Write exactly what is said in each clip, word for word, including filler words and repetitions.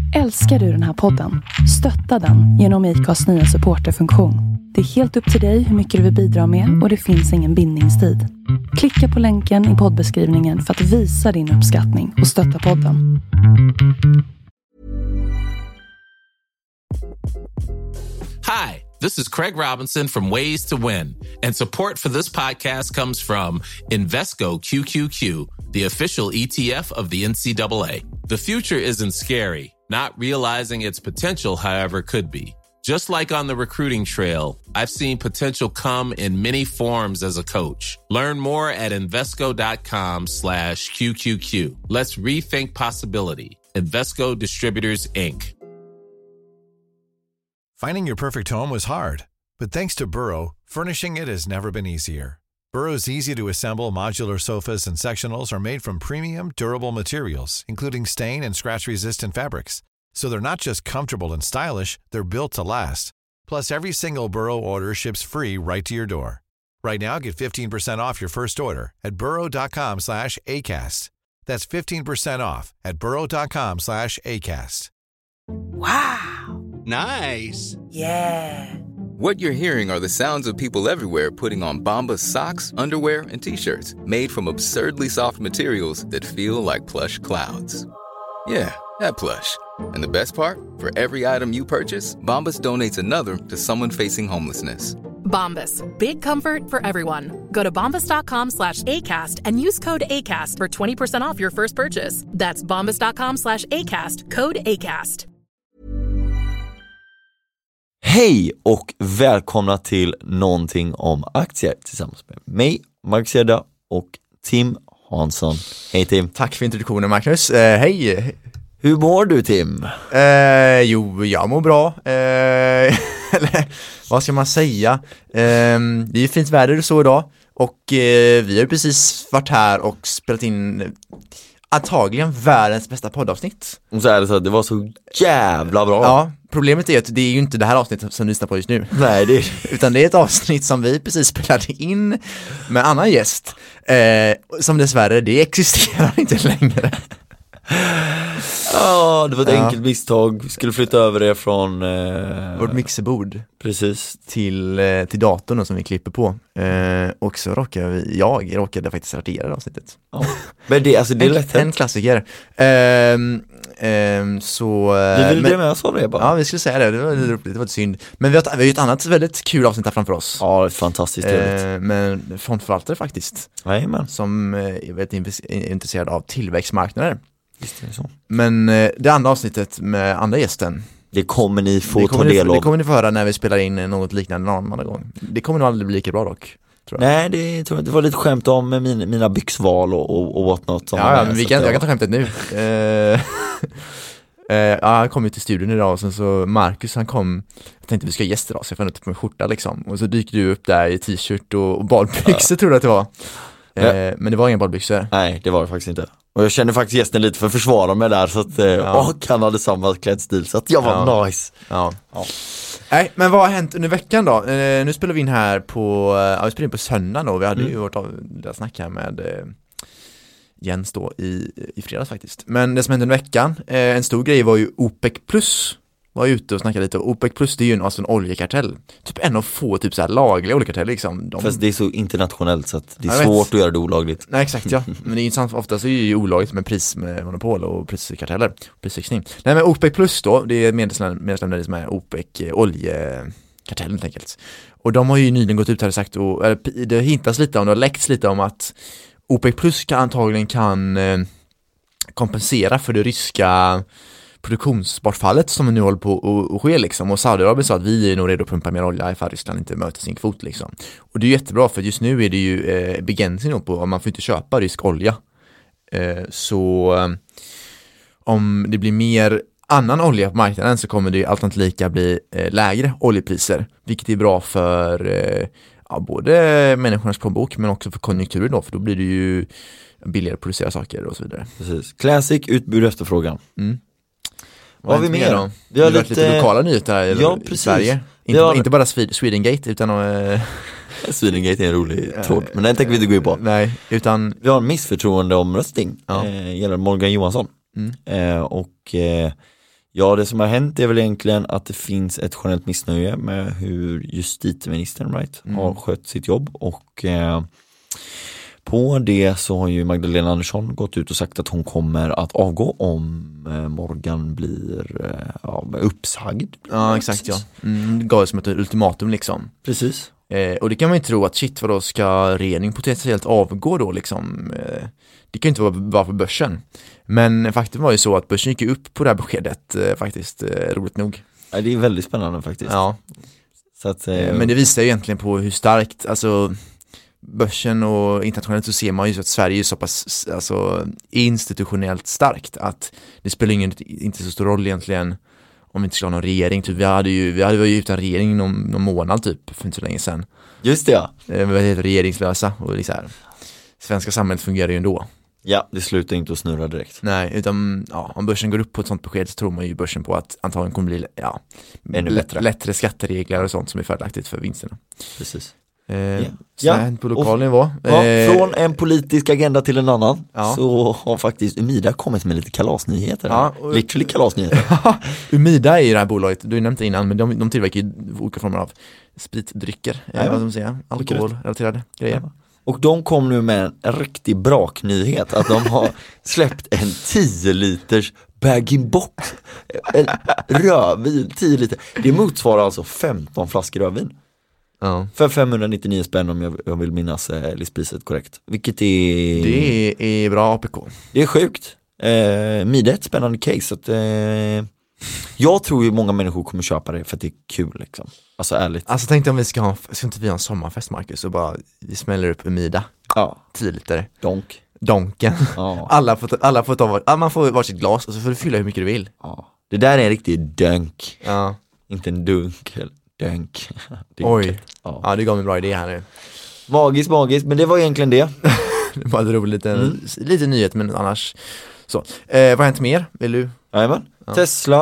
Älskar du den här podden? Stötta den genom I C A:s nya supporterfunktion. Det är helt upp till dig hur mycket du vill bidra med och det finns ingen bindningstid. Klicka på länken i poddbeskrivningen för att visa din uppskattning och stötta podden. Hi, this is Craig Robinson from Ways to Win, and support for this podcast comes from Invesco Q Q Q, the official E T F of the N C double A. The future isn't scary. Not realizing its potential, however, could be. Just like on the recruiting trail, I've seen potential come in many forms as a coach. Learn more at Invesco.com slash QQQ. Let's rethink possibility. Invesco Distributors, Incorporated. Finding your perfect home was hard, but thanks to Burrow, furnishing it has never been easier. Burrow's easy-to-assemble modular sofas and sectionals are made from premium, durable materials, including stain and scratch-resistant fabrics. So they're not just comfortable and stylish, they're built to last. Plus, every single Burrow order ships free right to your door. Right now, get fifteen percent off your first order at burrow.com slash ACAST. That's fifteen percent off at burrow.com slash ACAST. Wow! Nice! Yeah! What you're hearing are the sounds of people everywhere putting on Bombas socks, underwear, and T-shirts made from absurdly soft materials that feel like plush clouds. Yeah, that plush. And the best part? For every item you purchase, Bombas donates another to someone facing homelessness. Bombas, big comfort for everyone. Go to bombas.com slash ACAST and use code ACAST for twenty percent off your first purchase. That's bombas.com slash ACAST, code ACAST. Hej och välkomna till någonting om aktier tillsammans med mig, Marcus Hedda och Tim Hansson. Hej Tim. Tack för introduktionen, Marcus. Eh, hej. Hur mår du, Tim? Eh, jo, jag mår bra. Eh, eller, vad ska man säga? Eh, det är fint väder så idag. Och eh, vi har precis varit här och spelat in antagligen världens bästa poddavsnitt. Och så är det så att det var så jävla bra. Ja, problemet är att det är ju inte det här avsnittet som ni lyssnar på just nu. Nej, det är... Utan det är ett avsnitt som vi precis spelade in med annan gäst. Eh, som dessvärre, det existerar inte längre. Ja, oh, det var ett ja. enkelt misstag. Vi skulle flytta över det från eh... vårt mixerbord. Precis. Till, eh, till datorn som vi klipper på. Eh, och så råkade vi, jag råkade faktiskt radera avsnittet. Oh. Men det, alltså, det är en, lätt. En klassiker. Eh, eh, så, vi ville det med oss av det bara. Ja, vi skulle säga det. Det var, det var ett synd. Men vi har, vi har ju ett annat väldigt kul avsnitt här framför oss. Ja, fantastiskt trevligt. Eh, men fondförvaltare faktiskt. Jajamän. Som är väldigt intresserad av tillväxtmarknader. Visst är det så. Men eh, det andra avsnittet med andra gästen, det kommer ni få det kommer ta ni, del av. Det kommer ni få höra när vi spelar in något liknande någon annan gång. Det kommer nog aldrig bli lika bra dock, tror jag. Nej, det, tror jag, det var lite skämt om mina, mina byxval och, och, och whatnot. Ja, ja, men vi kan, jag kan ta skämtet nu. uh, uh, ja, han kom ju till studion idag och sen så Marcus, han kom, jag tänkte vi ska ha gäster idag så jag får inte på en skjorta liksom. Och så dyker du upp där i t-shirt och, och badbyxor, ja. Tror jag att det var. Uh, men det var inga badbyxor. Nej, det var det faktiskt inte. Och jag känner faktiskt gästen lite för att försvara mig där så att, ja. Och han hade samma klädstil så att jag var ja. nice. Ja. Ja. Nej, men vad har hänt under veckan då? Eh, nu spelar vi in här på, ja, vi spelar in på söndag då. Vi hade mm. ju vårt snack här med eh, Jens då i, i fredags faktiskt. Men det som hände under veckan, eh, en stor grej var ju OPEC plus. Var ute och snackade lite. OPEC plus, det är ju en, alltså en oljekartell. Typ en av få typ så här lagliga oljekarteller liksom. De... Fast det är så internationellt så att det är svårt vet. att göra det olagligt. Nej, exakt ja. Men det är intressant, ofta så är det ju olagligt med pris med monopol och priskarteller. Prisfixning. Nej, men OPEC plus då, det är medlemsländer som är OPEC oljekartellen helt enkelt. Och de har ju nyligen gått ut här och sagt, och, eller, det hintas lite om, det har läckts lite om att OPEC plus kan antagligen kan eh, kompensera för det ryska produktionsbortfallet som nu håller på att ske liksom. Och Saudiarabien sa att vi är nog redo att pumpa mer olja ifall Ryssland inte möter sin kvot liksom. Och det är jättebra för just nu är det ju eh, begränsning på om man får inte köpa rysk olja. Eh, så eh, om det blir mer annan olja på marknaden så kommer det ju allt lika bli eh, lägre oljepriser, vilket är bra för eh, ja, både människornas plånbok men också för konjunkturen då, för då blir det ju billigare att producera saker och så vidare. Precis. Classic utbud och efterfrågan. Mm. Vad har vi mer då? Vi har lite... lite lokala nyheter här i, ja, i Sverige. Inte, har... inte bara Swedengate utan äh... Swedengate är en rolig tråd, men den tänker vi inte gå in på. Nej, utan vi har en missförtroendeomröstning ja. eh, gällande Morgan Johansson. Mm. Eh, och eh, Ja, det som har hänt är väl egentligen att det finns ett generellt missnöje med hur justitieministern right, mm. har skött sitt jobb och eh, på det så har ju Magdalena Andersson gått ut och sagt att hon kommer att avgå om eh, Morgan blir eh, ja, uppsagd. Ja, exakt, ja. Mm, gav det som ett ultimatum liksom. Precis. Eh, och det kan man ju tro att shit, vad då ska regeringen potentiellt avgå då liksom. Eh, det kan ju inte vara bara för börsen. Men faktum var ju så att börsen gick upp på det här beskedet eh, faktiskt, eh, roligt nog. Ja, det är väldigt spännande faktiskt. Ja. Så att, eh, Men det visar ju egentligen på hur starkt, alltså börsen och internationellt så ser man ju så att Sverige är så pass alltså, institutionellt starkt att det spelar ingen, inte så stor roll egentligen om vi inte skulle ha någon regering. Typ, vi hade ju, vi hade ju utan regering någon, någon månad typ för inte så länge sedan. Just det, ja. Vi var helt regeringslösa och det är så här. Svenska samhället fungerar ju ändå. Ja, det slutar inte att snurra direkt. Nej, utan ja, om börsen går upp på ett sånt besked så tror man ju börsen på att antagligen kommer bli ja, ännu bättre. lättare skatteregler och sånt som är fördelaktigt för vinsterna. Precis. Eh, yeah. Så ja. på lokal nivå. Ja, eh, från en politisk agenda till en annan ja. så har faktiskt Umida kommit med lite kalasnyheter. Ja, och, literally kalasnyheter. Umida är ju det här bolaget, du nämnde det innan, men de, de tillverkar ju olika former av spritdrycker, ja, vad de säger, alkoholrelaterade grejer. Ja. Och de kom nu med en riktigt braknyhet att de har släppt en tio liters bag-in-box. En rödvin, tio liter. Det motsvarar alltså femton flaskor rödvin. Ja. För femhundranittionio spänn om jag, jag vill minnas eh, listpriset korrekt. Vilket är... Det är, är bra A P K. Det är sjukt. Eh, Mide är ett spännande case. Så att, eh, jag tror ju många människor kommer köpa det för att det är kul liksom. Alltså ärligt. Alltså tänkte om vi ska ha, ska inte vi ha en sommarfest, Marcus, och bara vi smäller upp Umida. Ja. tio liter. Donk. Donken. Ja. Alla får ta, alla får ta var, man får varsitt glas och så får du fylla hur mycket du vill. Ja. Det där är en riktig dunk. Ja. Inte en dunk. Dunk. Oj. Ja. Ja, det gav mig en bra idé här nu. Magiskt, magiskt. Men det var egentligen det. Det var en rolig liten, Mm. lite nyhet, men annars så. Eh, vad har hänt mer? Vill du? Jajamän. Ja. Tesla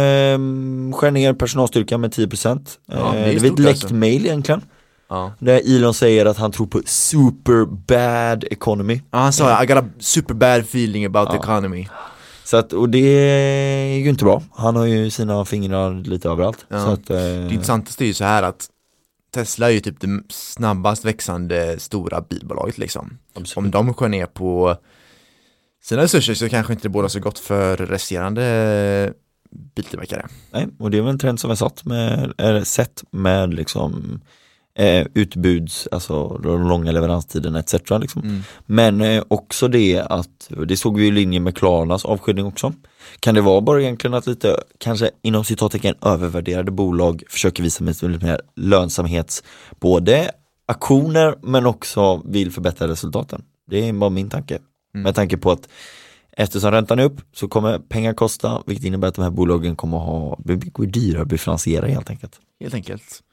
ehm, skär ner personalstyrkan med tio procent. Ja, det är eh, det är stort ett läckt alltså. mail egentligen. Ja. Där Elon säger att han tror på super bad economy. Ja, han sa I got a super bad feeling about Ja. the economy. Så att, och det är ju inte bra. Han har ju sina fingrar lite överallt. Ja. Så att, eh, Det intressanta är ju så här att Tesla är ju typ det snabbast växande stora bilbolaget liksom. absolut. Om de skär ner på sina resurser så kanske inte det båda så gott för resterande biltillverkare. Nej, och det är väl en trend som vi satt med, är sett med liksom eh, utbuds, alltså de långa leveranstiderna et cetera. Liksom. Mm. Men eh, också det att, det såg vi i linje med Klarnas avskedning också. Kan det vara bara egentligen att lite, kanske inom citattecken övervärderade bolag försöker visa med lite mer lönsamhets, både aktioner men också vill förbättra resultaten. Det är bara min tanke. Mm. Med tanke på att eftersom räntan är upp så kommer pengar kosta, vilket innebär att de här bolagen kommer att ha, blir dyrare att bli finansierade helt enkelt. Helt enkelt.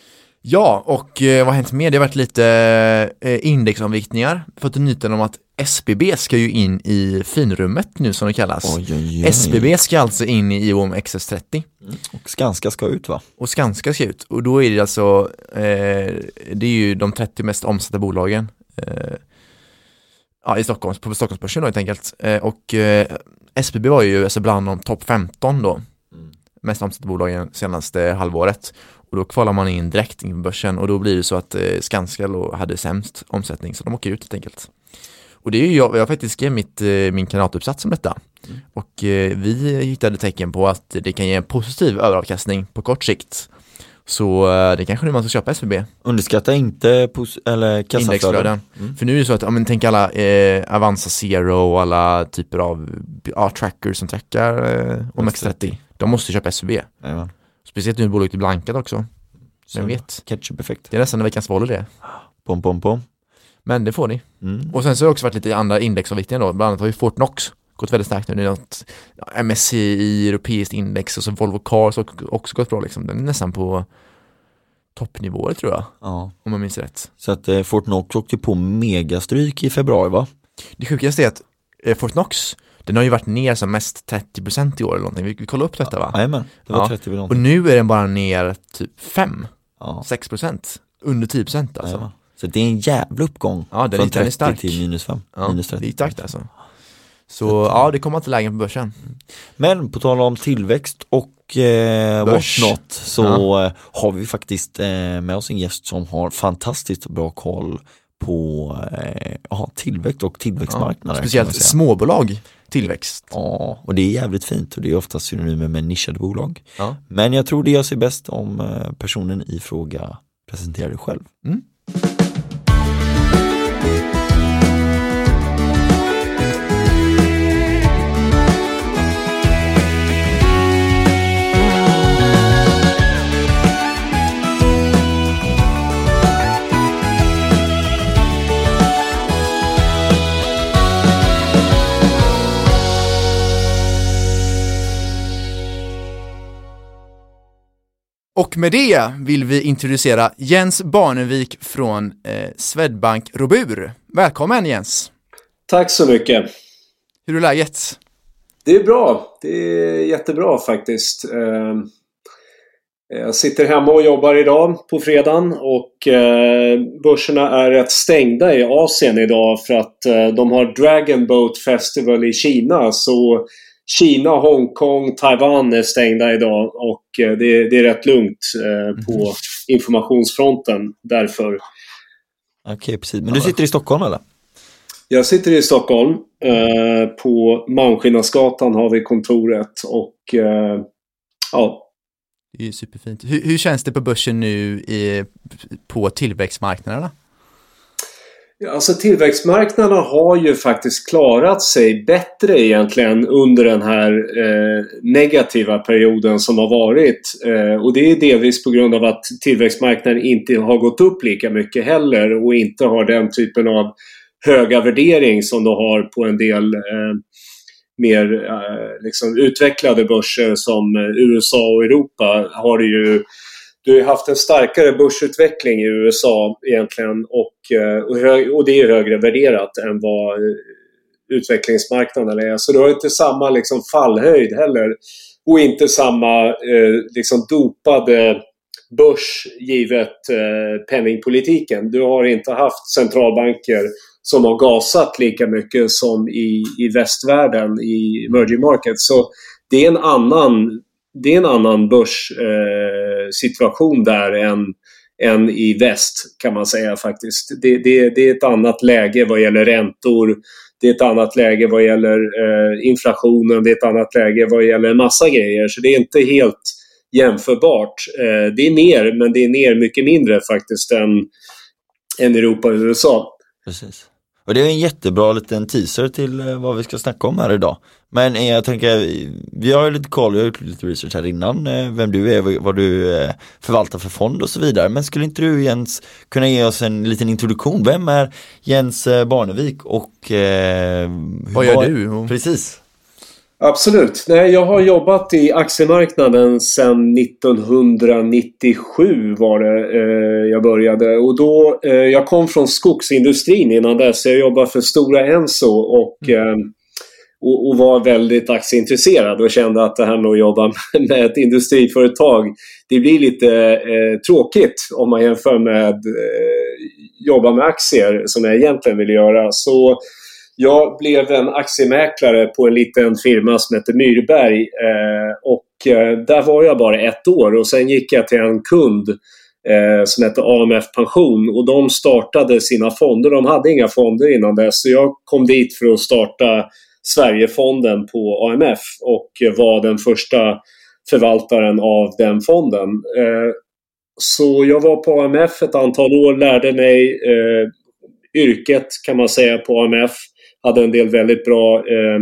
Ja, och eh, vad har hänt mer? Det har varit lite eh, indexomviktningar. Fått nyheten om att S B B ska ju in i finrummet nu som det kallas. Oj, oj, oj. S B B ska alltså in i I O M X S trettio. Mm. Och Skanska ska ut va? Och Skanska ska ut. Och då är det alltså, eh, det är ju de trettio mest omsatta bolagen. Eh, ja, i Stockholm, på Stockholmsbörsen då helt enkelt. Eh, och eh, S B B var ju alltså bland de topp femton då. Mm. Mest omsatta bolagen senaste halvåret. Och då kvalar man in direkt in på börsen. Och då blir det så att eh, Skanska då hade sämst omsättning. Så de åker ut helt enkelt. Och det är ju jag, jag faktiskt skrev mitt, eh, min kandidatuppsats om detta. Mm. Och eh, vi hittade tecken på att det kan ge en positiv överavkastning på kort sikt. Så eh, det kanske nu man ska köpa S B B. Underskatta inte pos- eller kassaflöden. Indexflöden. Mm. För nu är det så att, ja, men tänk alla eh, Avanza Zero och alla typer av ja, trackers som trackar eh, om X trettio. De måste köpa S B B. Jajamän. Speciellt nu är bolaget blankat också. Vem vet? Ketchup-effekt. Det är nästan en veckans val det. Pom, pom, pom. Men det får ni. Mm. Och sen så har det också varit lite andra indexavviktningar då. Bland annat har ju Fortnox gått väldigt starkt nu. Det är något ja, M S C I, europeiskt index och så Volvo Cars har också gått bra liksom. Den är nästan på toppnivåer tror jag. Ja. Om man minns rätt. Så att eh, Fortnox åkte på megastryk i februari va? Det sjukaste är att eh, Fortnox, den har ju varit ner som mest trettio procent i år eller någonting. Vi, vi kollar upp detta va? Jajamän, det var Ja. trettio Och nu är den bara ner typ fem, ja. sex procent. Under tio procent alltså. Jajamän. Så det är en jävla uppgång. Ja, den från är, den är stark. till minus fem. Ja, minus det trettio. är starkt alltså. Så ja, det kommer inte lägen på börsen. Men på tal om tillväxt och eh, whatnot så ja. har vi faktiskt eh, med oss en gäst som har fantastiskt bra koll på eh, aha, tillväxt och tillväxtmarknader. Ja, speciellt småbolag tillväxt. Ja, och det är jävligt fint och det är ofta synonymer med nischade bolag. Ja. Men jag tror det gör sig bäst om eh, personen i fråga presenterar det själv. Mm. Och med det vill vi introducera Jens Barnevik från eh, Swedbank Robur. Välkommen Jens. Tack så mycket. Hur är läget? Det är bra. Det är jättebra faktiskt. Jag sitter hemma och jobbar idag på fredagen och börserna är rätt stängda i Asien idag för att de har Dragon Boat Festival i Kina. Så Kina, Hongkong, Taiwan är stängda idag och det, det är rätt lugnt eh, på mm. informationsfronten därför. Okej, okay, precis. Men du sitter i Stockholm eller? Jag sitter i Stockholm. Eh, på Malmskillnadsgatan har vi kontoret och eh, ja. Det är ju superfint. Hur, hur känns det på börsen nu i, på tillväxtmarknaderna? Alltså tillväxtmarknaderna har ju faktiskt klarat sig bättre egentligen under den här eh, negativa perioden som har varit. Eh, och det är delvis på grund av att tillväxtmarknaden inte har gått upp lika mycket heller och inte har den typen av höga värdering som de har på en del eh, mer eh, liksom utvecklade börser som U S A och Europa har det ju. Du har haft en starkare börsutveckling i U S A egentligen och, och, hög, och det är högre värderat än vad utvecklingsmarknaden är. Så du har inte samma liksom, fallhöjd heller och inte samma eh, liksom, dopade börs givet eh, penningpolitiken. Du har inte haft centralbanker som har gasat lika mycket som i, i västvärlden i emerging markets. Så det är en annan... Det är en annan börssituation eh, där än, än i väst kan man säga faktiskt. Det, det, det är ett annat läge vad gäller räntor. Det är ett annat läge vad gäller eh, inflationen. Det är ett annat läge vad gäller en massa grejer. Så det är inte helt jämförbart. Eh, det är ner, men det är ner mycket mindre faktiskt än, än Europa och U S A. Precis. Och det är en jättebra liten teaser till vad vi ska snacka om här idag. Men jag tänker, vi har ju lite koll, jag har gjort lite research här innan, vem du är, vad du förvaltar för fond och så vidare. Men skulle inte du Jens kunna ge oss en liten introduktion? Vem är Jens Barnevik och eh, vad gör du? Precis. Absolut. Nej, jag har jobbat i aktiemarknaden sedan nittonhundranittiosju var det eh, jag började. Och då, eh, jag kom från skogsindustrin innan dess. Jag jobbade för Stora Enso och, eh, och, och var väldigt aktieintresserad och kände att det här med att jobba med ett industriföretag, det blir lite eh, tråkigt om man jämför med eh, jobba med aktier som jag egentligen vill göra. Så jag blev en aktiemäklare på en liten firma som heter Myrberg eh, och eh, där var jag bara ett år och sen gick jag till en kund eh, som heter A M F Pension och de startade sina fonder. De hade inga fonder innan dess så jag kom dit för att starta Sverigefonden på A M F och var den första förvaltaren av den fonden. Eh, så jag var på A M F ett antal år, lärde mig eh, yrket kan man säga på A M F. Hade en del väldigt bra eh,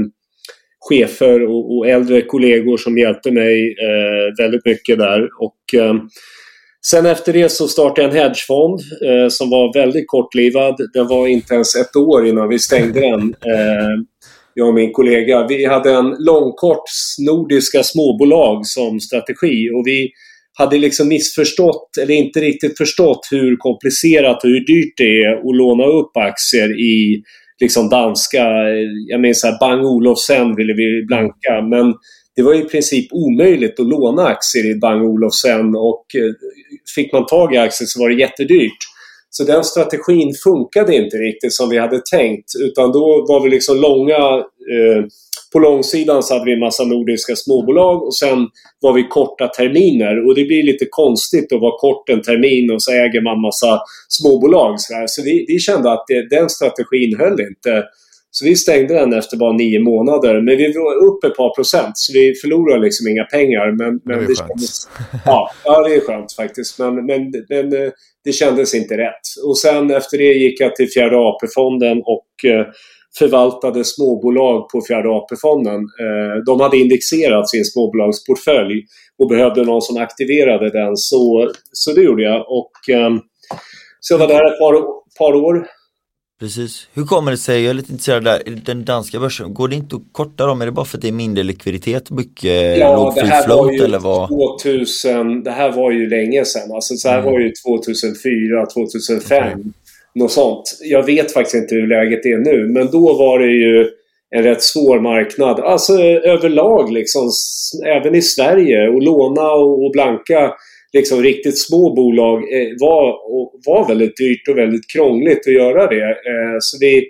chefer och, och äldre kollegor som hjälpte mig eh, väldigt mycket där. Och eh, sen efter det så startade jag en hedgefond eh, som var väldigt kortlivad. Den var inte ens ett år innan vi stängde den. Eh, jag och min kollega. Vi hade en långkort nordiska småbolag som strategi och vi hade liksom missförstått eller inte riktigt förstått hur komplicerat och hur dyrt det är att låna upp aktier i liksom danska, jag menar så här Bang Olufsen ville vi blanka, men det var i princip omöjligt att låna aktier i Bang Olufsen och fick man tag i aktier så var det jättedyrt. Så den strategin funkade inte riktigt som vi hade tänkt, utan då var vi liksom långa, eh, på långsidan så hade vi en massa nordiska småbolag och sen var vi korta terminer, och det blir lite konstigt att vara kort en termin och så äger man massa småbolag. Så, här. Så vi, vi kände att det, den strategin höll inte. Så vi stängde den efter bara nio månader. Men vi var upp ett par procent. Så vi förlorade liksom inga pengar. Men, men det är det skönt. kändes, ja, ja, det är skönt faktiskt. Men, men, men det kändes inte rätt. Och sen efter det gick jag till fjärde A P-fonden och eh, förvaltade småbolag på fjärde A P-fonden. Eh, de hade indexerat sin småbolagsportfölj och behövde någon som aktiverade den. Så, så det gjorde jag. Och eh, så var det här ett par, par år. Precis. Hur kommer det sig, jag är lite intresserad där, den danska börsen, går det inte att korta dem? Är det bara för att det är mindre likviditet, mycket ja, låg free det här float var ju eller vad? tvåtusen, det här var ju länge sedan. Alltså så här mm. var ju tjugohundrafyra, tjugohundrafem. Okay. Något sånt. Jag vet faktiskt inte hur läget är nu, men då var det ju en rätt svår marknad. Alltså överlag liksom, även i Sverige, och låna och, och blanka liksom riktigt små bolag eh, var, var väldigt dyrt och väldigt krångligt att göra det. Eh, så det,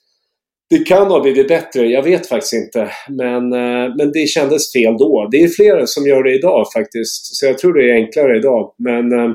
det kan ha blivit bättre, jag vet faktiskt inte. Men, eh, men det kändes fel då. Det är flera som gör det idag faktiskt. Så jag tror det är enklare idag. Men, eh,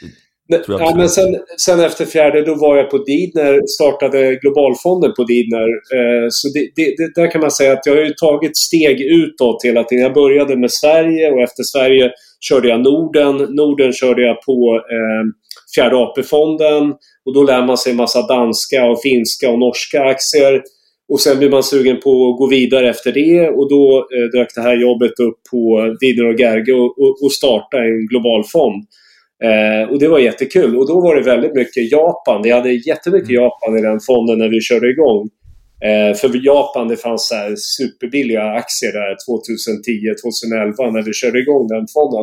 ja, men sen, sen efter fjärde då var jag på Didner, startade Globalfonden på Didner. Eh, så det, det, det, där kan man säga att jag har ju tagit steg utåt hela tiden. Jag började med Sverige och efter Sverige körde jag Norden. Norden körde jag på eh, fjärde A P-fonden. Och då lär man sig en massa danska och finska och norska aktier. Och sen blir man sugen på att gå vidare efter det. Och då eh, dök det här jobbet upp på Didner och Gerge och, och, och starta en globalfond. Eh, och det var jättekul. Och då var det väldigt mycket Japan. Vi hade jättemycket Japan i den fonden när vi körde igång. Eh, för Japan, det fanns så här superbilliga aktier där tjugohundratio tjugohundraelva när vi körde igång den fonden.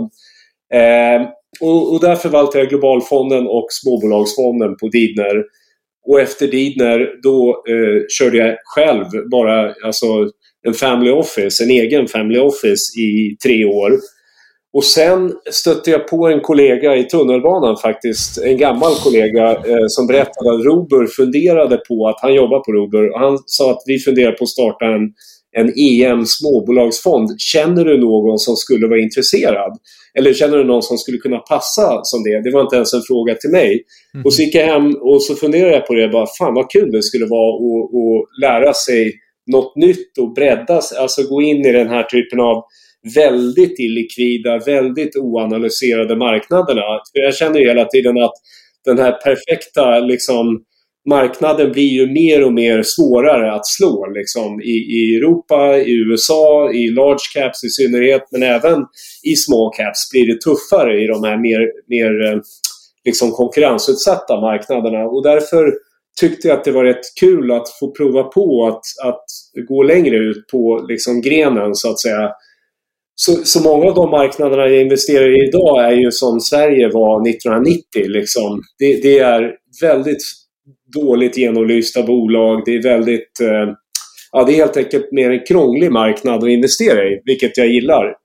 Eh, och, och där förvaltade jag globalfonden och småbolagsfonden på Didner. Och efter Didner då eh, körde jag själv bara alltså en family office, en egen family office i tre år. Och sen stötte jag på en kollega i tunnelbanan faktiskt, en gammal kollega eh, som berättade att Robur funderade på att han jobbar på Robur. Och han sa att vi funderar på att starta en, en E M småbolagsfond. Känner du någon som skulle vara intresserad? Eller känner du någon som skulle kunna passa som det? Det var inte ens en fråga till mig. Mm. Och så gick jag hem och så funderade jag på det. Bara, fan vad kul det skulle vara att, att lära sig något nytt och breddas. Alltså gå in i den här typen av väldigt illikvida, väldigt oanalyserade marknaderna. För jag känner ju hela tiden att den här perfekta liksom, marknaden blir ju mer och mer svårare att slå liksom, i, i Europa, i U S A, i large caps i synnerhet, men även i small caps blir det tuffare i de här mer, mer liksom, konkurrensutsatta marknaderna. Och därför tyckte jag att det var rätt kul att få prova på att, att gå längre ut på liksom, grenen så att säga. Så, så många av de marknaderna jag investerar i idag är ju som Sverige var nittonhundranittio. Liksom. Det, det är väldigt dåligt genomlysta bolag. Det är väldigt, eh, ja, det är helt enkelt mer en krånglig marknad att investera i, vilket jag gillar.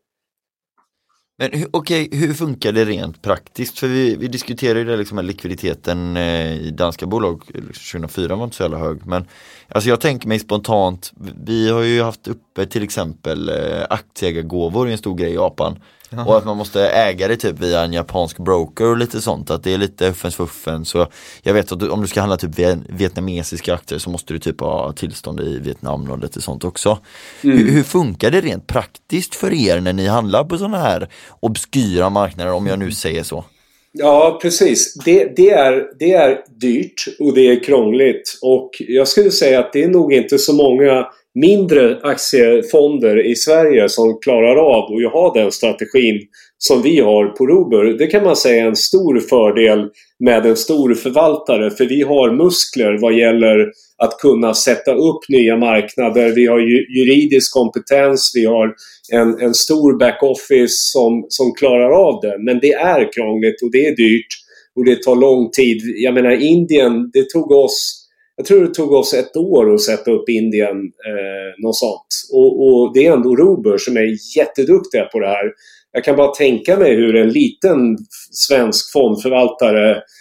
Men okej, okay, hur funkar det rent praktiskt? För vi, vi diskuterade ju det liksom med likviditeten eh, i danska bolag. tjugohundrafyra var inte så jävla hög. Men alltså jag tänker mig spontant, vi har ju haft uppe till exempel eh, aktieägargåvor i en stor grej i Japan. Jaha. Och att man måste äga det typ via en japansk broker och lite sånt. Att det är lite uffens fuffen. Så jag vet att om du ska handla typ vietnamesiska aktier så måste du typ ha tillstånd i Vietnam och lite sånt också. Mm. Hur, hur funkar det rent praktiskt för er när ni handlar på sådana här obskyra marknader, om jag nu säger så? Ja, precis. Det, det, är, det är dyrt och det är krångligt. Och jag skulle säga att det är nog inte så många mindre aktiefonder i Sverige som klarar av att ha den strategin som vi har på Robur. Det kan man säga är en stor fördel med en stor förvaltare, för vi har muskler vad gäller att kunna sätta upp nya marknader. Vi har juridisk kompetens, vi har en, en stor backoffice som, som klarar av det. Men det är krångligt och det är dyrt och det tar lång tid. Jag menar Indien, det tog oss Jag tror det tog oss ett år att sätta upp Indien, eh, något sånt. Och, och det är ändå Robur som är jätteduktiga på det här. Jag kan bara tänka mig hur en liten svensk fondförvaltare mm.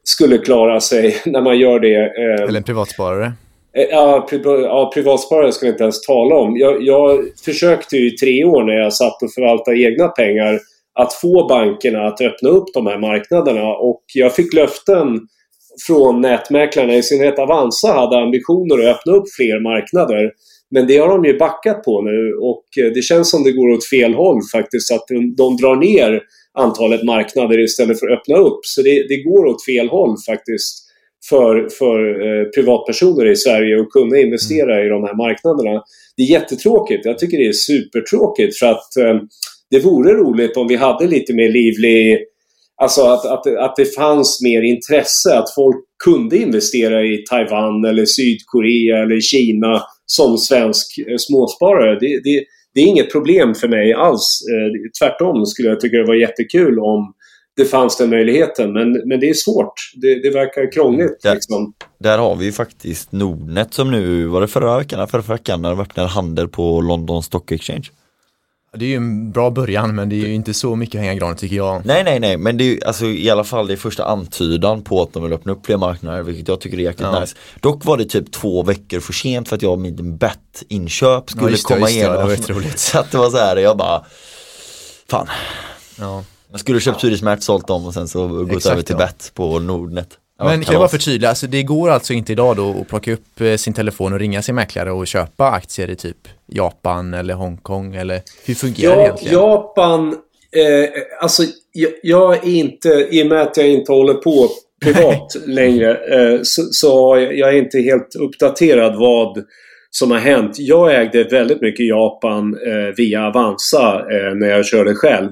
skulle klara sig när man gör det. Eh, Eller en privatsparare. Ja, pri- ja, privatsparare ska vi inte ens tala om. Jag, jag försökte ju i tre år när jag satt och förvaltade egna pengar att få bankerna att öppna upp de här marknaderna. Och jag fick löften från nätmäklarna, i synnerhet Avanza hade ambitioner att öppna upp fler marknader. Men det har de ju backat på nu och det känns som det går åt fel håll faktiskt. Att de drar ner antalet marknader istället för att öppna upp. Så det, det går åt fel håll faktiskt. För, för eh, privatpersoner i Sverige att kunna investera mm. i de här marknaderna. Det är jättetråkigt. Jag tycker det är supertråkigt för att eh, det vore roligt om vi hade lite mer livlig, alltså att, att, att det fanns mer intresse, att folk kunde investera i Taiwan eller Sydkorea eller Kina som svensk eh, småsparare. Det, det, det är inget problem för mig alls. Eh, tvärtom skulle jag tycka det var jättekul om det fanns den möjligheten, men, men det är svårt. Det, det verkar krångligt. Där, liksom. där har vi ju faktiskt Nordnet som nu, var det förra veckan, förra veckan när de öppnade handel på London Stock Exchange. Det är ju en bra början, men det är ju inte så mycket hänga gran tycker jag. Nej, nej, nej, men det är ju alltså, i alla fall det är första antydan på att de vill öppna upp fler marknader, vilket jag tycker är jäkligt ja. nice. Dock var det typ två veckor för sent för att jag med min bet-inköp skulle ja, komma igenom. Ja, det var roligt. Så att det var så här, jag bara, fan. Ja. Jag skulle köpt ja. Smärt, sålt dem och sen så gått över till ja. bet på Nordnet. Ja, men kan jag bara förtydliga, alltså det går alltså inte idag då att plocka upp sin telefon och ringa sin mäklare och köpa aktier i typ Japan eller Hongkong, eller hur fungerar ja, det egentligen? Japan, eh, alltså jag, jag är inte, i och med att jag inte håller på privat längre eh, så, så jag är inte helt uppdaterad vad som har hänt. Jag ägde väldigt mycket Japan eh, via Avanza eh, när jag körde själv.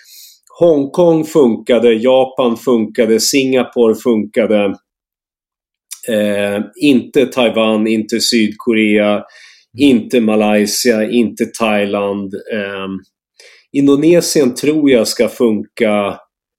Hongkong funkade, Japan funkade, Singapore funkade, eh, inte Taiwan, inte Sydkorea, mm. inte Malaysia, inte Thailand. Eh, Indonesien tror jag ska funka,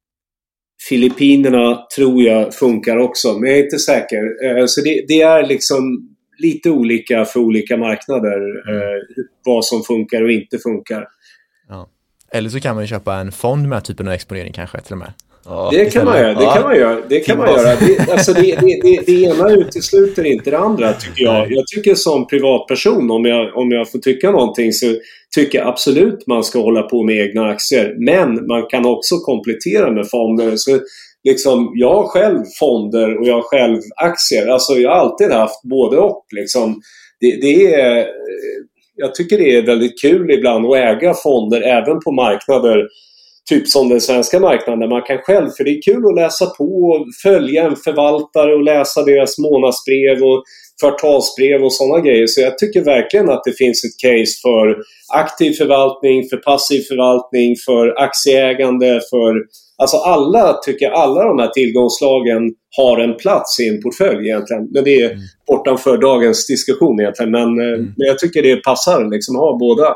Filippinerna tror jag funkar också, men jag är inte säker. Eh, så det, det är liksom lite olika för olika marknader, eh, vad som funkar och inte funkar. Ja. Eller så kan man ju köpa en fond med typen av exponering kanske till och med. Ja, det kan man göra, det ja. kan man göra. Det kan man göra. Det, alltså det, det, det, det ena utesluter inte det andra tycker jag. Jag tycker som privatperson, om jag, om jag får tycka någonting, så tycker jag absolut man ska hålla på med egna aktier. Men man kan också komplettera med fonder. Så liksom, jag har själv fonder och jag har själv aktier. Alltså jag har alltid haft både och. Liksom. Det, det är... Jag tycker det är väldigt kul ibland att äga fonder även på marknader typ som den svenska marknaden där man kan själv, för det är kul att läsa på och följa en förvaltare och läsa deras månadsbrev och kvartalsbrev och sådana grejer. Så jag tycker verkligen att det finns ett case för aktiv förvaltning, för passiv förvaltning, för aktieägande, för alltså alla tycker alla de här tillgångslagen har en plats i en portfölj egentligen. Men det är mm. bortanför dagens diskussion egentligen. Men, mm. men jag tycker det passar liksom att ha båda.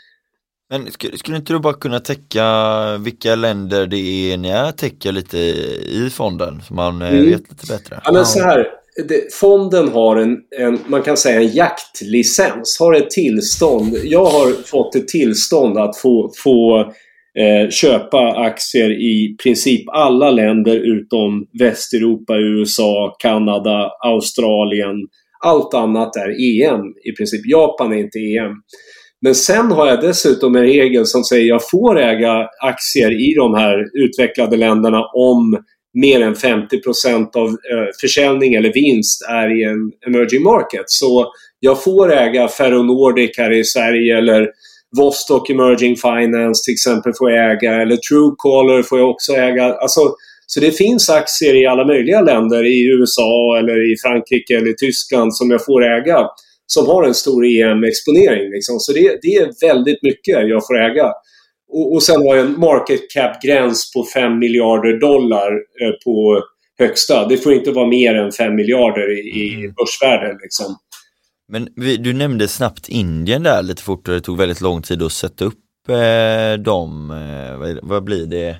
Men skulle, skulle inte du bara kunna täcka vilka länder det är när jag täcker lite i fonden så man mm. vet lite bättre? Ja, men så här, det, fonden har en, en, man kan säga en jaktlicens, har ett tillstånd. Jag har fått ett tillstånd att få, få eh, köpa aktier i princip alla länder utom Västeuropa, U S A, Kanada, Australien. Allt annat är E M i princip. Japan är inte E M. Men sen har jag dessutom en regel som säger att jag får äga aktier i de här utvecklade länderna om mer än femtio procent av eh, försäljning eller vinst är i en emerging market. Så jag får äga Ferronordic här i Sverige, eller Vostok Emerging Finance till exempel får jag äga, eller Truecaller får jag också äga. Alltså, så det finns aktier i alla möjliga länder, i U S A eller i Frankrike eller i Tyskland som jag får äga, som har en stor E M-exponering. Liksom. Så det, det är väldigt mycket jag får äga. Och, och sen har jag en market cap-gräns på fem miljarder dollar eh, på högsta. Det får inte vara mer än fem miljarder i, i börsvärden. Liksom. Men vi, du nämnde snabbt Indien där lite fort, och det tog väldigt lång tid att sätta upp eh, dem. Eh, vad, vad blir det?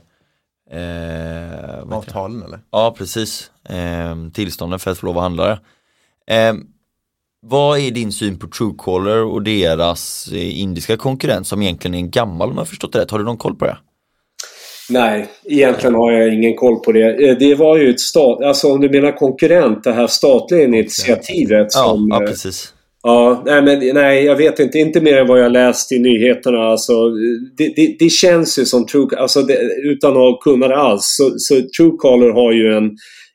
Eh, Avtalen eller? Ja, precis. Eh, tillstånden för att få lov att handla det. Eh, Vad är din syn på Truecaller och deras indiska konkurrent som egentligen är en gammal, om jag har förstått det rätt? Har du någon koll på det? Nej, egentligen har jag ingen koll på det. Det var ju ett stat, alltså om du menar konkurrent, det här statliga initiativet som... Ja, ja precis. Ja, nej, men, nej, jag vet inte. Inte mer än vad jag läst i nyheterna. Alltså, det, det, det känns ju som True, alltså det, utan att kunna det alls. Så, så Truecaller har ju en,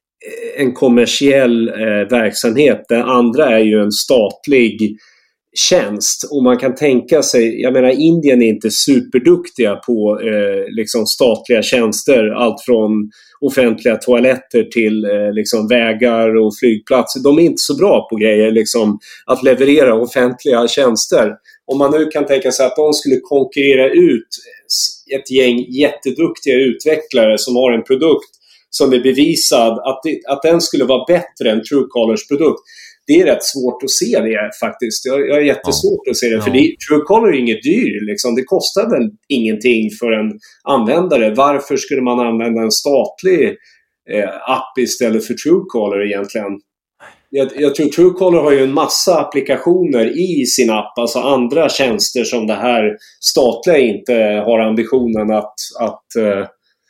en kommersiell eh, verksamhet. Det andra är ju en statlig tjänst. Och man kan tänka sig, jag menar Indien är inte superduktiga på eh, liksom statliga tjänster. Allt från offentliga toaletter till eh, liksom vägar och flygplatser. De är inte så bra på grejer liksom, att leverera offentliga tjänster. Om man nu kan tänka sig att de skulle konkurrera ut ett gäng jätteduktiga utvecklare som har en produkt som är bevisad att, det, att den skulle vara bättre än Truecallers produkt. Det är rätt svårt att se det faktiskt. Jag, jag är jättesvårt ja. att se det. Ja. För det, Truecaller är inget dyr. Liksom. Det kostar väl ingenting för en användare. Varför skulle man använda en statlig eh, app istället för Truecaller egentligen? Jag, jag tror Truecaller har ju en massa applikationer i sin app. Alltså andra tjänster som det här statliga inte har ambitionen att, att eh,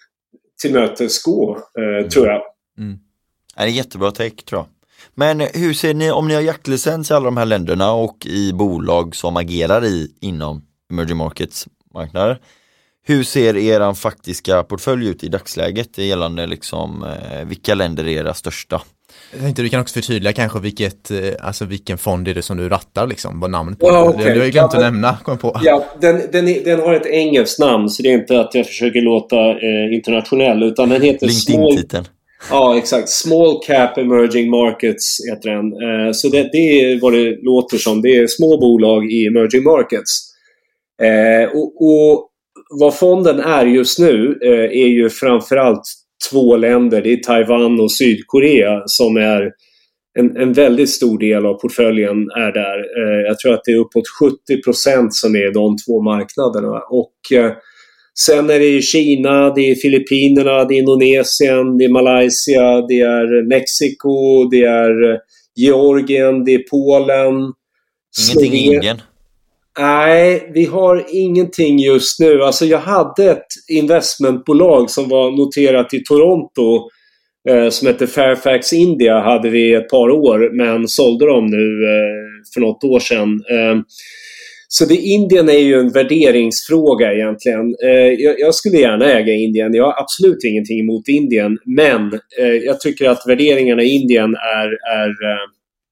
tillmötesgå, eh, tror jag. Mm. Det är jättebra take, tror jag. Men hur ser ni, om ni har jaktlicens i alla de här länderna och i bolag som agerar i inom emerging markets marknader, hur ser er faktiska portfölj ut i dagsläget gällande liksom, eh, vilka länder är era största? Jag tänkte du kan också förtydliga kanske vilket, alltså vilken fond är det som du rattar liksom, vad namnet på ja, det. Okay. Du har ju glömt ja, att nämna, kom på. Ja, den, den, är, den har ett engelskt namn, så det är inte att jag försöker låta eh, internationell, utan den heter LinkedIn-titeln. Ja, exakt. Small Cap Emerging Markets heter den. Eh, så det, det är vad det låter som. Det är små bolag i Emerging Markets. Eh, och, och vad fonden är just nu eh, är ju framförallt två länder. Det är Taiwan och Sydkorea som är en, en väldigt stor del av portföljen är där. Eh, jag tror att det är uppåt sjuttio procent som är de två marknaderna. Och eh, sen är det ju Kina, det är Filippinerna, det är Indonesien, det är Malaysia, det är Mexiko, det är Georgien, det är Polen. Ingenting i Indien? Nej, vi har ingenting just nu. Alltså jag hade ett investmentbolag som var noterat i Toronto eh, som heter Fairfax India, hade vi ett par år, men sålde dem nu eh, för något år sedan. Eh, Så det, Indien är ju en värderingsfråga egentligen. Eh, jag, jag skulle gärna äga Indien. Jag har absolut ingenting emot Indien. Men eh, jag tycker att värderingarna i Indien är, är eh,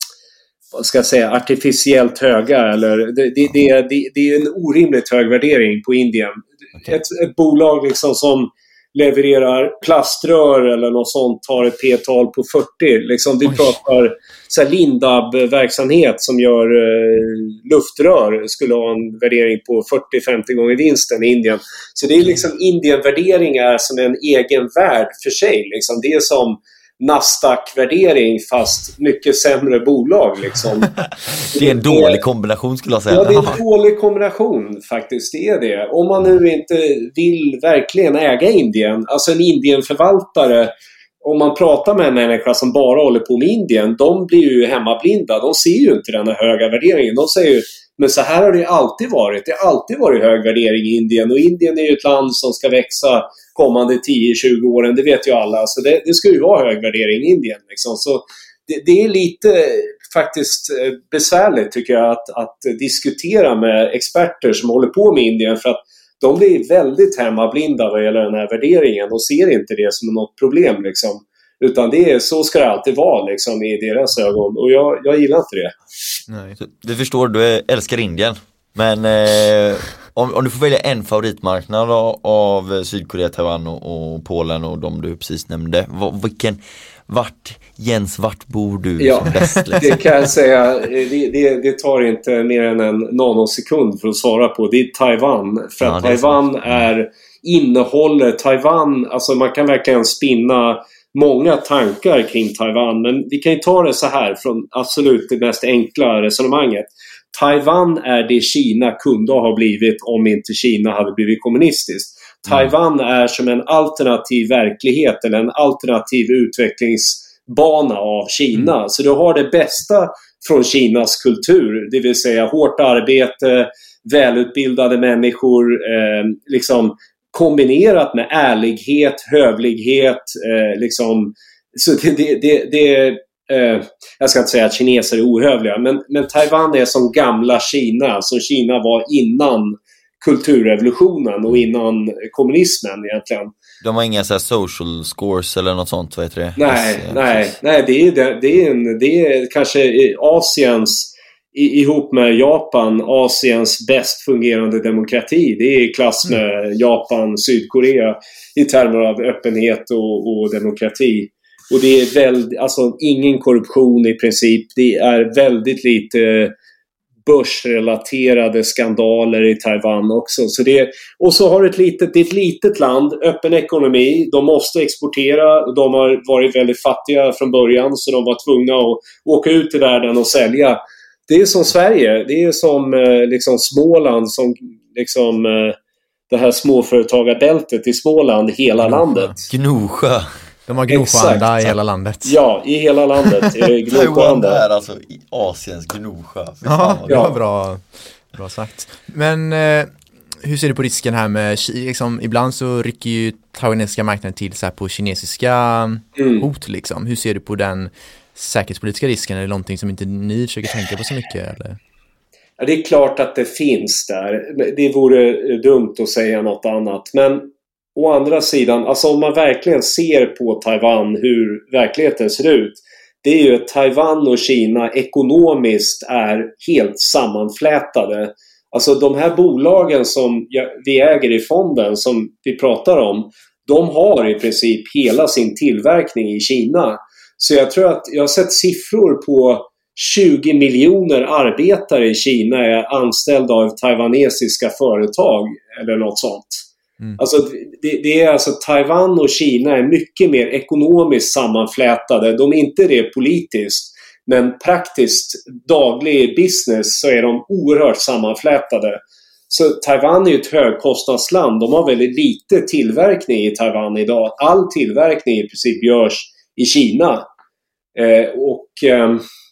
vad ska jag säga, artificiellt höga. Eller, det, det, det, det, det är en orimligt hög värdering på Indien. Okay. Ett, ett bolag liksom som levererar plaströr eller något sånt har ett P-tal på fyrtio. Liksom, vi pratar så här Lindab-verksamhet som gör eh, luftrör skulle ha en värdering på fyrtio till femtio gånger vinsten i Indien. Så det är liksom Indien-värdering är som en egen värld för sig. Liksom. Det är som Nasdaq-värdering fast mycket sämre bolag liksom. Det är en dålig kombination skulle jag säga. Ja, det är en dålig kombination faktiskt, det är det. Om man nu inte vill verkligen äga Indien, alltså en Indien-förvaltare, om man pratar med en människa som bara håller på med Indien, de blir ju hemmablinda, de ser ju inte den här höga värderingen. De säger ju, men så här har det alltid varit. Det har alltid varit hög värdering i Indien. Och Indien är ju ett land som ska växa kommande tio till tjugo åren. Det vet ju alla. Så det, det ska ju vara hög värdering i Indien. Liksom. Så det, det är lite faktiskt besvärligt tycker jag att, att diskutera med experter som håller på med Indien. För att de blir väldigt hemmablinda vad gäller den här värderingen. Och ser inte det som något problem liksom. Utan det är, så ska det alltid vara liksom, i deras ögon. Och jag, jag gillar inte det. Nej. Du förstår, du älskar Indien. Men eh, om, om du får välja en favoritmarknad av, av Sydkorea, Taiwan och, och Polen och de du precis nämnde. V- vilken, vart, Jens, vart bor du ja, som bäst? Liksom? Det kan jag säga. Det, det, det tar inte mer än en nanosekund för att svara på. Det är Taiwan. För att ja, Taiwan är, är innehåller Taiwan, alltså man kan verkligen spinna många tankar kring Taiwan, men vi kan ju ta det så här från absolut det mest enkla resonemanget. Taiwan är det Kina kunde ha blivit om inte Kina hade blivit kommunistiskt. Taiwan är som en alternativ verklighet eller en alternativ utvecklingsbana av Kina. Mm. Så du har det bästa från Kinas kultur, det vill säga hårt arbete, välutbildade människor, eh, liksom kombinerat med ärlighet, hövlighet, eh, liksom, så det, det, det, det eh, jag ska inte säga att kineser är ohövliga, men, men Taiwan är som gamla Kina, som Kina var innan kulturrevolutionen och innan kommunismen egentligen. De har inga så här social scores eller något sånt, vad heter det? Nej, S- nej, nej, det är, det, det är, en, det är kanske Asiens, i, ihop med Japan, Asiens bäst fungerande demokrati. Det är i klass med mm. Japan, Sydkorea i termer av öppenhet och, och demokrati. Och det är väldigt, alltså ingen korruption i princip. Det är väldigt lite börsrelaterade skandaler i Taiwan också. Så det, och så har ett litet, det är ett litet land, öppen ekonomi, de måste exportera, de har varit väldigt fattiga från början så de var tvungna att åka ut i världen och sälja. Det är som Sverige, det är som eh, liksom Småland, som liksom eh, det här småföretagarbältet i Småland, hela Gnosjö. landet. Gnosjö. De har Gnosjöanda i hela landet. Ja, i hela landet. Taiwan är alltså i Asiens Gnosjö. Ja, det Ja. var bra, bra sagt. Men eh, hur ser du på risken här med liksom, ibland så rycker ju taiwanesiska marknaden till så här på kinesiska Mm. hot liksom. Hur ser du på den säkerhetspolitiska risken? Är det någonting som inte ni försöker tänka på så mycket eller? Ja, det är klart att det finns där. Det vore dumt att säga något annat. Men å andra sidan, alltså om man verkligen ser på Taiwan hur verkligheten ser ut, det är ju att Taiwan och Kina ekonomiskt är helt sammanflätade. Alltså de här bolagen som vi äger i fonden som vi pratar om, de har i princip hela sin tillverkning i Kina. Så jag tror att jag har sett siffror på tjugo miljoner arbetare i Kina är anställda av taiwanesiska företag eller något sånt. Mm. Alltså det, det är alltså Taiwan och Kina är mycket mer ekonomiskt sammanflätade. De är inte det politiskt, men praktiskt daglig business så är de oerhört sammanflätade. Så Taiwan är ju ett högkostnadsland. De har väldigt lite tillverkning i Taiwan idag. All tillverkning i princip görs i Kina. Eh, och eh,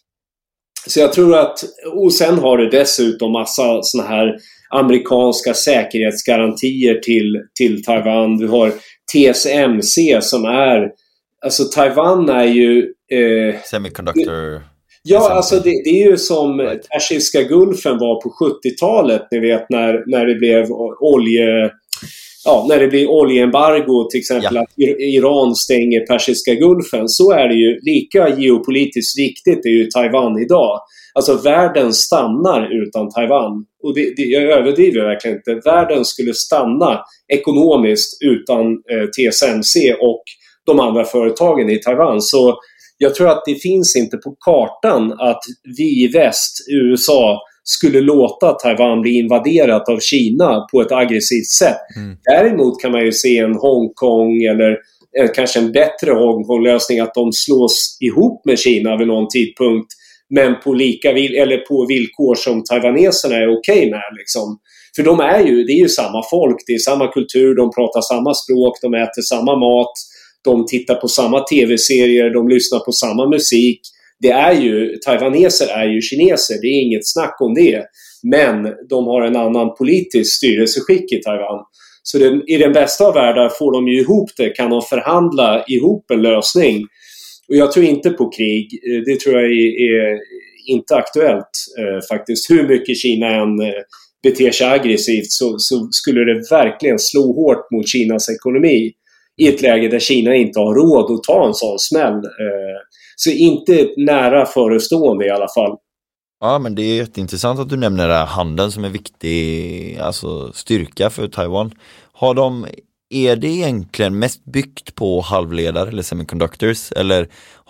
så jag tror att, och sen har du dessutom massa såna här amerikanska säkerhetsgarantier till, till Taiwan. Du har T S M C som är, alltså Taiwan är ju eh, Semiconductor. Ja, alltså det, det är ju som Persiska Gulfen var på sjuttiotalet, ni vet när, när det blev olje, ja, när det blir oljeembargo till exempel, ja. Att Iran stänger Persiska Gulfen, så är det ju lika geopolitiskt viktigt är ju Taiwan idag. Alltså världen stannar utan Taiwan. Och det, det, jag överdriver verkligen inte. Världen skulle stanna ekonomiskt utan eh, T S M C och de andra företagen i Taiwan. Så jag tror att det finns inte på kartan att vi i väst, U S A, skulle låta Taiwan bli invaderat av Kina på ett aggressivt sätt. Mm. Däremot kan man ju se en Hongkong eller eh, kanske en bättre Hongkong-lösning att de slås ihop med Kina vid någon tidpunkt, men på lika vil- eller på villkor som taiwaneserna är okej okay med liksom. För de är ju, det är ju samma folk, det är samma kultur, de pratar samma språk, de äter samma mat, de tittar på samma tv-serier, de lyssnar på samma musik. Det är ju, taiwaneser är ju kineser, det är inget snack om det. Men de har en annan politisk styrelseskick i Taiwan. Så det, i den bästa av världar får de ju ihop det, kan de förhandla ihop en lösning. Och jag tror inte på krig, det tror jag är, är inte aktuellt eh, faktiskt. Hur mycket Kina än eh, beter sig aggressivt så, så skulle det verkligen slå hårt mot Kinas ekonomi i ett läge där Kina inte har råd att ta en sån smäll. Eh, så inte nära förestående i alla fall. Ja, men det är jätteintressant att du nämner det här handeln som en viktig alltså, styrka för Taiwan. Har de, är det egentligen mest byggt på halvledare eller semiconductors, eller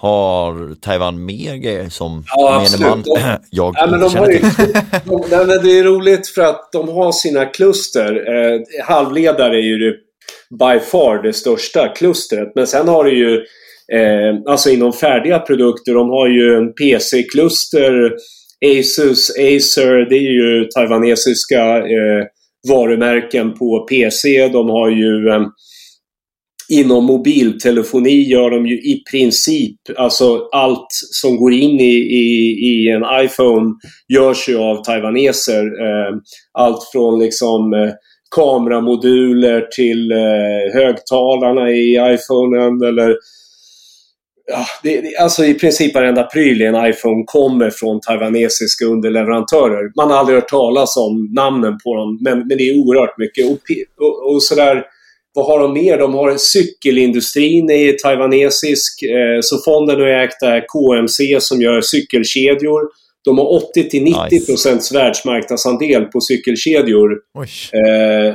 har Taiwan mer grejer som ja, absolut. Man, de, jag nej, men de har ju, de, nej, men det är roligt för att de har sina kluster. Eh, halvledare är ju det, by far det största klustret, men sen har du ju Eh, alltså inom färdiga produkter, de har ju en P C-kluster, Asus, Acer, det är ju taiwanesiska eh, varumärken på P C. De har ju eh, inom mobiltelefoni gör de ju i princip, alltså allt som går in i, i, i en iPhone görs ju av taiwaneser. Eh, allt från liksom eh, kameramoduler till eh, högtalarna i iPhonen eller ja, det, det, alltså i princip varenda pryl i en iPhone kommer från taiwanesiska underleverantörer. Man har aldrig hört talas om namnen på dem, men, men det är oerhört mycket. Och, och, och sådär, vad har de mer? De har cykelindustrin i taiwanesisk, eh, så fonden är ägt K M C som gör cykelkedjor. De har åttio till nittio procent världsmarknadsandel på cykelkedjor. Eh,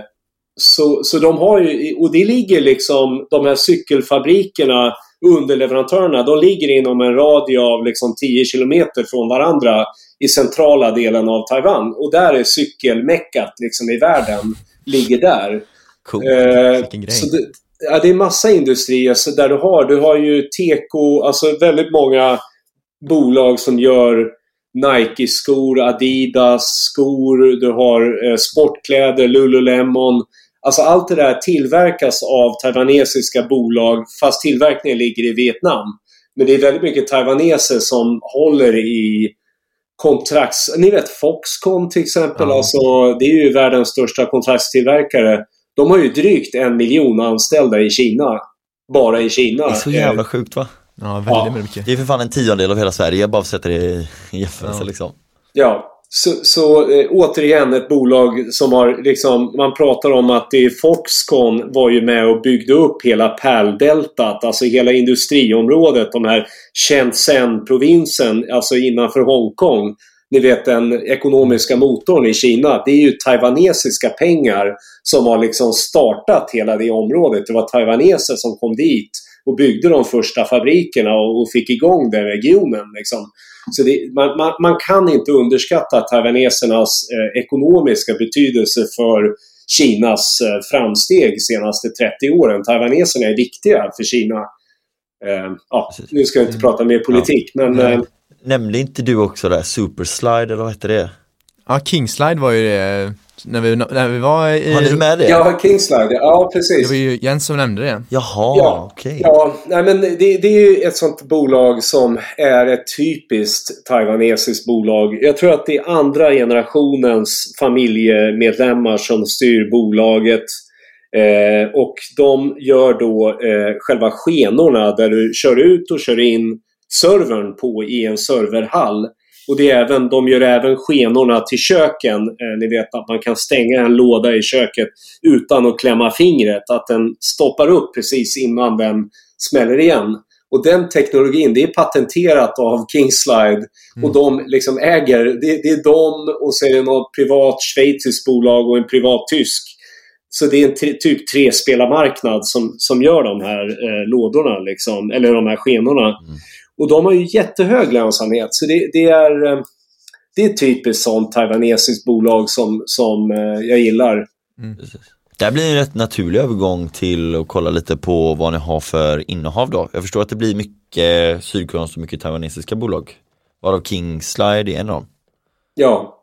så, så de har ju, och det ligger liksom, de här cykelfabrikerna, underleverantörerna, de ligger inom en radie av liksom tio kilometer från varandra i centrala delen av Taiwan. Och där är cykelmeckat liksom i världen, ligger där. Cool. Eh, så det, ja, det är massa industrier så där du har, du har ju teko, alltså väldigt många bolag som gör Nike-skor, Adidas-skor, du har eh, sportkläder, Lululemon. Alltså allt det där tillverkas av taiwanesiska bolag, fast tillverkningen ligger i Vietnam. Men det är väldigt mycket taiwaneser som håller i kontrakts... Ni vet Foxconn till exempel, ja. Alltså, det är ju världens största kontraktstillverkare. De har ju drygt en miljon anställda i Kina. Bara i Kina. Det är så jävla sjukt, va? Ja, väldigt ja. mycket. Det är för fan en tiondel av hela Sverige, bara sätter det i jämförelse ja. liksom. Ja, så, så äh, återigen ett bolag som har liksom, man pratar om att det är Foxconn var ju med och byggde upp hela Pärldeltat, alltså hela industriområdet, de här Shenzhen-provinsen, alltså innanför Hongkong. Ni vet den ekonomiska motorn i Kina, det är ju taiwanesiska pengar som har liksom startat hela det området. Det var taiwaneser som kom dit och byggde de första fabrikerna och, och fick igång den regionen liksom. Så det, man, man, man kan inte underskatta taiwanesernas eh, ekonomiska betydelse för Kinas eh, framsteg senaste trettio åren. Taiwaneserna är viktiga för Kina. Eh, ja, nu ska jag inte prata mer politik, ja. men... Eh, Nämnde inte du också där Superslide, eller vad heter det? Ja, Kingslide var ju det när vi, när vi var i... Har du med det? Ja, Kingslide, ja precis. Det var ju Jens som nämnde det. Jaha, ja, okej. Okay. Ja, nej, men det, det är ju ett sånt bolag som är ett typiskt taiwanesiskt bolag. Jag tror att det är andra generationens familjemedlemmar som styr bolaget. Eh, och de gör då eh, själva skenorna där du kör ut och kör in servern på i en serverhall. Och det är även, de gör även skenorna till köken. Eh, ni vet att man kan stänga en låda i köket utan att klämma fingret. Att den stoppar upp precis innan den smäller igen. Och den teknologin, det är patenterat av Kingslide. Mm. Och de liksom äger, det, det är de och så är det något privat schweiziskt bolag och en privat tysk. Så det är en tre, typ tre-spelarmarknad som, som gör de här eh, lådorna liksom, eller de här skenorna. Mm. Och de har ju jättehög lönsamhet. Så det, det är eh, det är typiskt sånt taiwanesiskt bolag som, som eh, jag gillar. Mm. Det blir en rätt naturlig övergång till att kolla lite på vad ni har för innehav då. Jag förstår att det blir mycket sydkoreanska och mycket taiwanesiska bolag. Varav Kingslide är en av dem. Ja.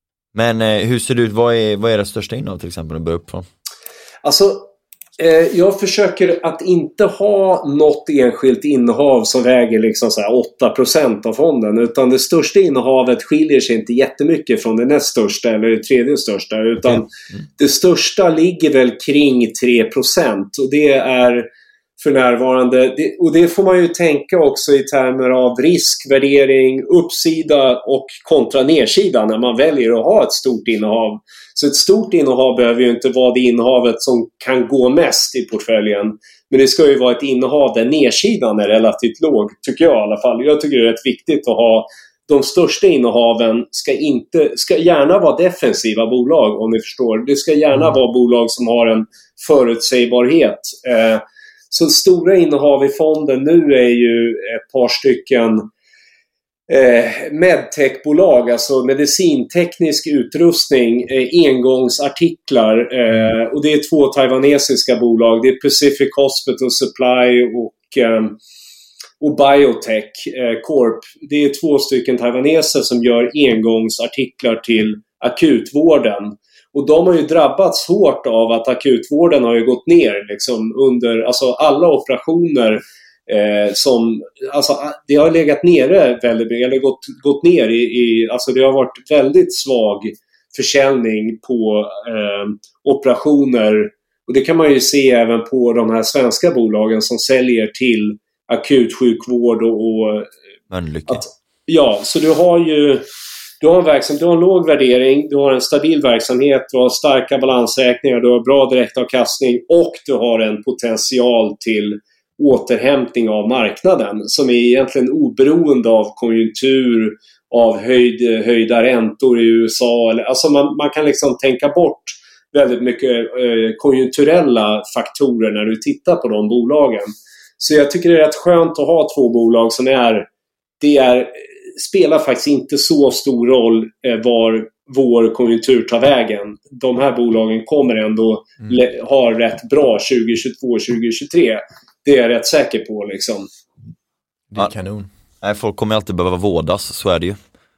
Men eh, hur ser det ut? Vad är, vad är det största innehav till exempel att börja upp från? Alltså, eh, jag försöker att inte ha något enskilt innehav som väger liksom så här åtta procent av fonden. Utan det största innehavet skiljer sig inte jättemycket från det näst största eller det tredje största. Utan mm. det största ligger väl kring tre procent. Och det är för närvarande, det, och det får man ju tänka också i termer av risk, värdering, uppsida och kontra nedsida när man väljer att ha ett stort innehav. Så ett stort innehav behöver ju inte vara det innehavet som kan gå mest i portföljen. Men det ska ju vara ett innehav där nedsidan är relativt låg, tycker jag i alla fall. Jag tycker det är rätt viktigt att ha de största innehaven ska, inte, ska gärna vara defensiva bolag, om ni förstår. Det ska gärna mm. vara bolag som har en förutsägbarhet. Eh, Så stora innehav i fonden nu är ju ett par stycken eh, medtechbolag, alltså medicinteknisk utrustning, eh, engångsartiklar. Eh, och det är två taiwanesiska bolag. Det är Pacific Hospital Supply och, eh, och Biotech eh, Corp. Det är två stycken taiwaneser som gör engångsartiklar till akutvården. Och de har ju drabbats hårt av att akutvården har ju gått ner liksom under, alltså alla operationer eh, som, alltså det har legat nere väldigt mycket, eller gått, gått ner i, i, alltså det har varit väldigt svag försäljning på eh, operationer. Och det kan man ju se även på de här svenska bolagen som säljer till akutsjukvård och, och att, ja, så du har ju du har en verksamhet, du har en låg värdering, du har en stabil verksamhet, du har starka balansräkningar, du har bra direktavkastning och du har en potential till återhämtning av marknaden som är egentligen oberoende av konjunktur, av höjd, höjda räntor i U S A. Eller, alltså man, man kan liksom tänka bort väldigt mycket eh, konjunkturella faktorer när du tittar på de bolagen. Så jag tycker det är rätt skönt att ha två bolag som är, det är, spelar faktiskt inte så stor roll eh, var vår konjunktur tar vägen. De här bolagen kommer ändå mm. le- ha rätt bra tjugo tjugotvå tjugo tjugotre. Det är jag rätt säker på liksom. Det är kanon. Nej, folk kommer alltid behöva vårdas, så är det ju.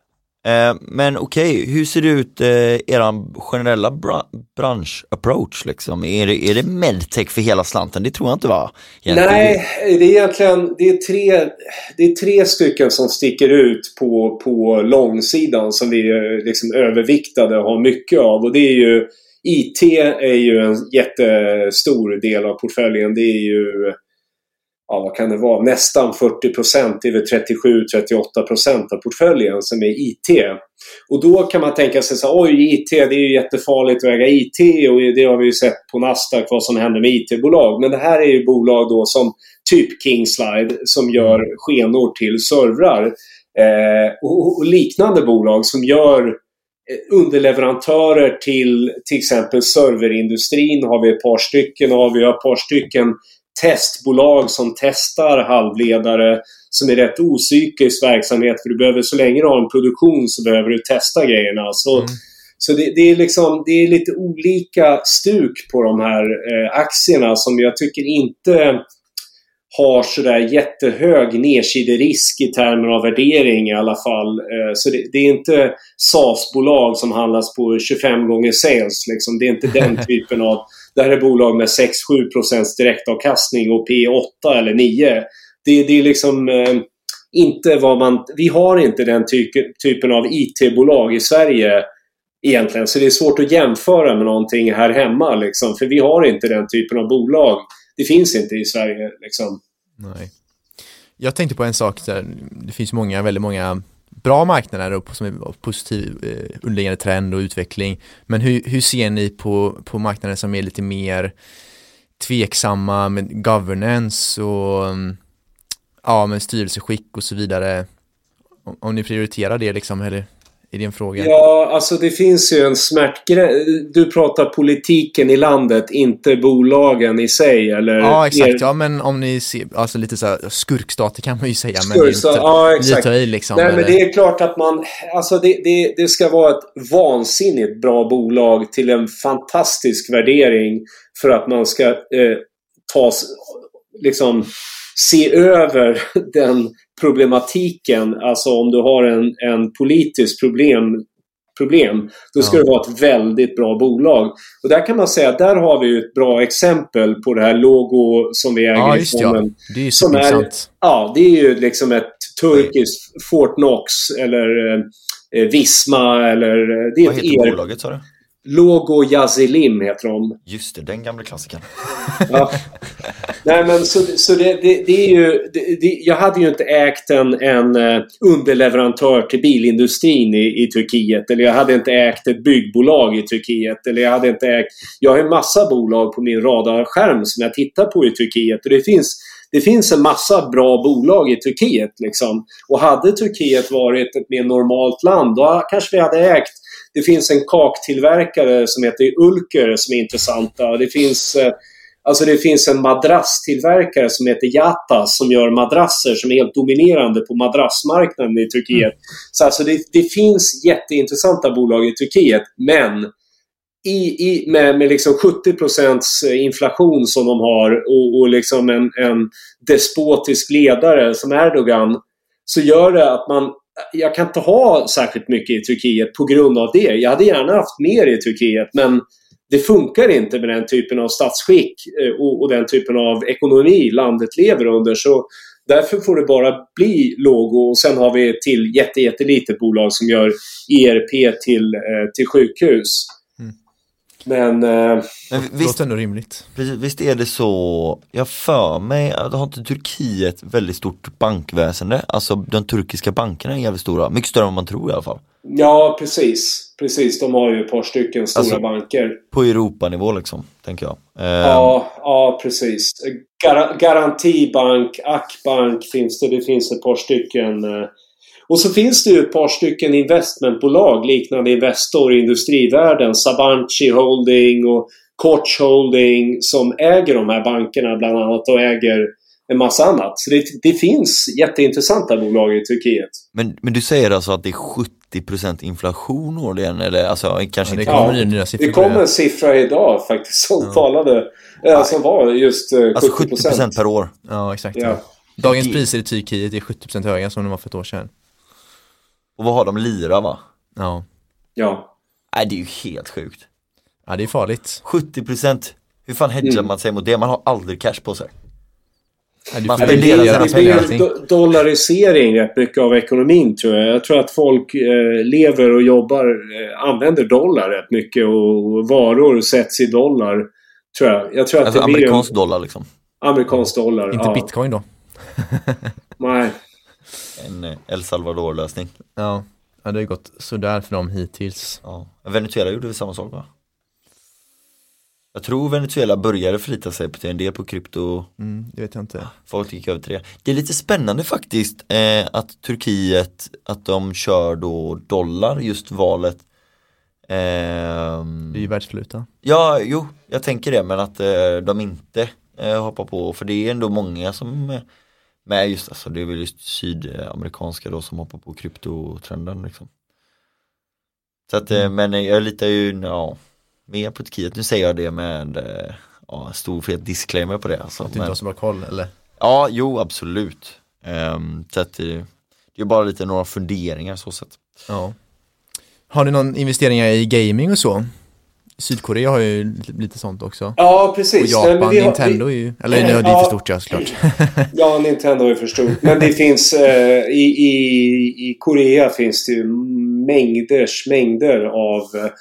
Eh, men okej, okay, hur ser det ut eh, eran generella bra- bransch-approach liksom? Är det, är det medtech för hela slanten? Det tror jag inte, va? Egentligen. Nej, det är egentligen det är tre, det är tre stycken som sticker ut på, på långsidan som vi är liksom överviktade och har mycket av. Och det är ju I T är ju en jättestor del av portföljen. Det är ju, ja, vad kan det vara? Nästan fyrtio procent, över trettiosju till trettioåtta procent av portföljen som är I T. Och då kan man tänka sig så, oj, I T, det är ju jättefarligt att äga I T, och det har vi ju sett på Nasdaq vad som händer med I T-bolag. Men det här är ju bolag då som typ Kingslide som gör skenor till servrar eh, och, och liknande bolag som gör underleverantörer till till exempel serverindustrin har vi ett par stycken, och har vi ett par stycken testbolag som testar halvledare som är rätt opsykisk verksamhet, för du behöver, så länge du har en produktion så behöver du testa grejerna. Så, mm. så det, det är liksom det är lite olika stuk på de här eh, aktierna som jag tycker inte har sådär jättehög nedsiderisk i termer av värdering i alla fall. Så det, det är inte SaaS-bolag som handlas på tjugofem gånger sales. Liksom. Det är inte den typen av... Det här är bolag med sex till sju procent direktavkastning och P åtta eller nio. Det, det är liksom eh, inte vad man... Vi har inte den ty- typen av I T-bolag i Sverige egentligen. Så det är svårt att jämföra med någonting här hemma. Liksom, för vi har inte den typen av bolag. Det finns inte i Sverige liksom. Nej. Jag tänkte på en sak där, det finns många, väldigt många bra marknader upp som är positiv eh, underliggande trend och utveckling. Men hur, hur ser ni på, på marknader som är lite mer tveksamma med governance och ja, med styrelseskick och så vidare? Om, om ni prioriterar det liksom, eller är det en fråga? Ja, alltså det finns ju en smärtgräns. Du pratar politiken i landet, inte bolagen i sig, eller? Ja, exakt. Er... Ja, men om ni ser, alltså lite så här skurkstater kan man ju säga, Skurk, men så, inte, ja, exakt. lite i liksom. Nej, eller... men det är klart att man, alltså det, det, det ska vara ett vansinnigt bra bolag till en fantastisk värdering för att man ska eh, ta, liksom se över den problematiken. Alltså om du har en, en politisk problem, problem då ska ja. det vara ett väldigt bra bolag. Och där kan man säga att där har vi ju ett bra exempel på det här logo som vi äger. Ja, just ja. Det är ju så intressant. Ja, det är ju liksom ett turkiskt Fort Knox eller eh, Visma eller... Det är vad ett heter er... bolaget, sa du? Logo Yazilim heter de. Just det, den gamla klassikern. Ja. Nej, men så, så det, det, det är ju det, det, jag hade ju inte ägt en, en underleverantör till bilindustrin i, i Turkiet, eller jag hade inte ägt ett byggbolag i Turkiet, eller jag hade inte ägt, jag har en massa bolag på min radarskärm som jag tittar på i Turkiet, och det finns Det finns en massa bra bolag i Turkiet liksom. Och hade Turkiet varit ett mer normalt land, då kanske vi hade ägt. Det finns en kaktillverkare som heter Ulker som är intressanta. Det finns, alltså det finns en madrasstillverkare som heter Yatas som gör madrasser som är helt dominerande på madrassmarknaden i Turkiet. Mm. Så alltså det, det finns jätteintressanta bolag i Turkiet, men I, i, med, med liksom sjuttio procent inflation som de har och, och liksom en, en despotisk ledare som Erdogan, så gör det att man, jag kan inte ha särskilt mycket i Turkiet på grund av det. Jag hade gärna haft mer i Turkiet, men det funkar inte med den typen av statsskick och, och den typen av ekonomi landet lever under. Så, Därför får det bara bli logo, och sen har vi ett till jätte, jättelitet bolag som gör E R P till, eh, till sjukhus. Mm. Men, eh, Men det visst, låter ändå rimligt. Precis, visst är det så, jag för mig, att har inte Turkiet väldigt stort bankväsende? Alltså de turkiska bankerna är jävligt stora, mycket större än man tror i alla fall. Ja, precis. Precis, de har ju ett par stycken stora alltså, banker. På Europanivå liksom, tänker jag. Eh, ja, ja, precis. Gar- Garantibank, Akbank finns det. Det finns ett par stycken. Eh. Och så finns det ju ett par stycken investmentbolag liknande Investor i industrivärlden. Sabancı Holding och Koç Holding som äger de här bankerna bland annat och äger en massa annat. Så det, det finns jätteintressanta bolag i Turkiet. Men, men du säger alltså att det är sjuttio procent inflation årligen, eller alltså kanske ja, inte. Det kommer, ja, nya siffror det kom en siffra idag faktiskt som ja. talade, äh, som var just uh, alltså sjuttio procent per år. Ja, exakt. Ja. Dagens priser i Turkiet är sjuttio procent höga som de var för ett år sedan. Och vad har de, lira va? Ja. Ja. Nej, det är ju helt sjukt. Ja, det är farligt. sjuttio procent. Hur fan hedgar mm. man sig mot det? Man har aldrig cash på sig. Ja, man det blir, det blir do- dollarisering rätt mycket av ekonomin, tror jag. Jag tror att folk eh, lever och jobbar, eh, använder dollar rätt mycket, och varor sätts i dollar, tror jag. Jag tror att alltså det blir amerikansk en, dollar liksom. Amerikansk dollar, inte ja. bitcoin då. Nej. En eh, El Salvador-lösning. Ja. Ja, det har gått sådär för dem hittills. Ja. Venezuela gjorde väl samma sak va? Jag tror Venezuela började förlita sig på en del på krypto. Mm, det vet jag inte. Folk gick över till det. Det är lite spännande faktiskt eh, att Turkiet, att de kör då dollar just valet. Eh, det är ju världsvaluta. Ja, jo, jag tänker det, men att eh, de inte eh, hoppar på. För det är ändå många som eh, med just, alltså det är väl just sydamerikanska då som hoppar på kryptotrenden liksom. Så att, eh, men jag litar ju, ja, mer på Turkiet. Nu säger jag det med eh, ja, stor fet disclaimer på det. Alltså. Att du inte har så bra koll, eller? Ja, jo, absolut. Um, så att det, det är bara lite några funderingar så sätt. Ja. Har ni någon investeringar i gaming och så? Sydkorea har ju lite, lite sånt också. Ja, precis. Och Japan, men vi har, Nintendo vi, är ju, eller ja, det är för stort, ja, såklart. Ja, Nintendo är för stort. Men det finns, eh, i, i, i Korea finns det ju mängders, mängder av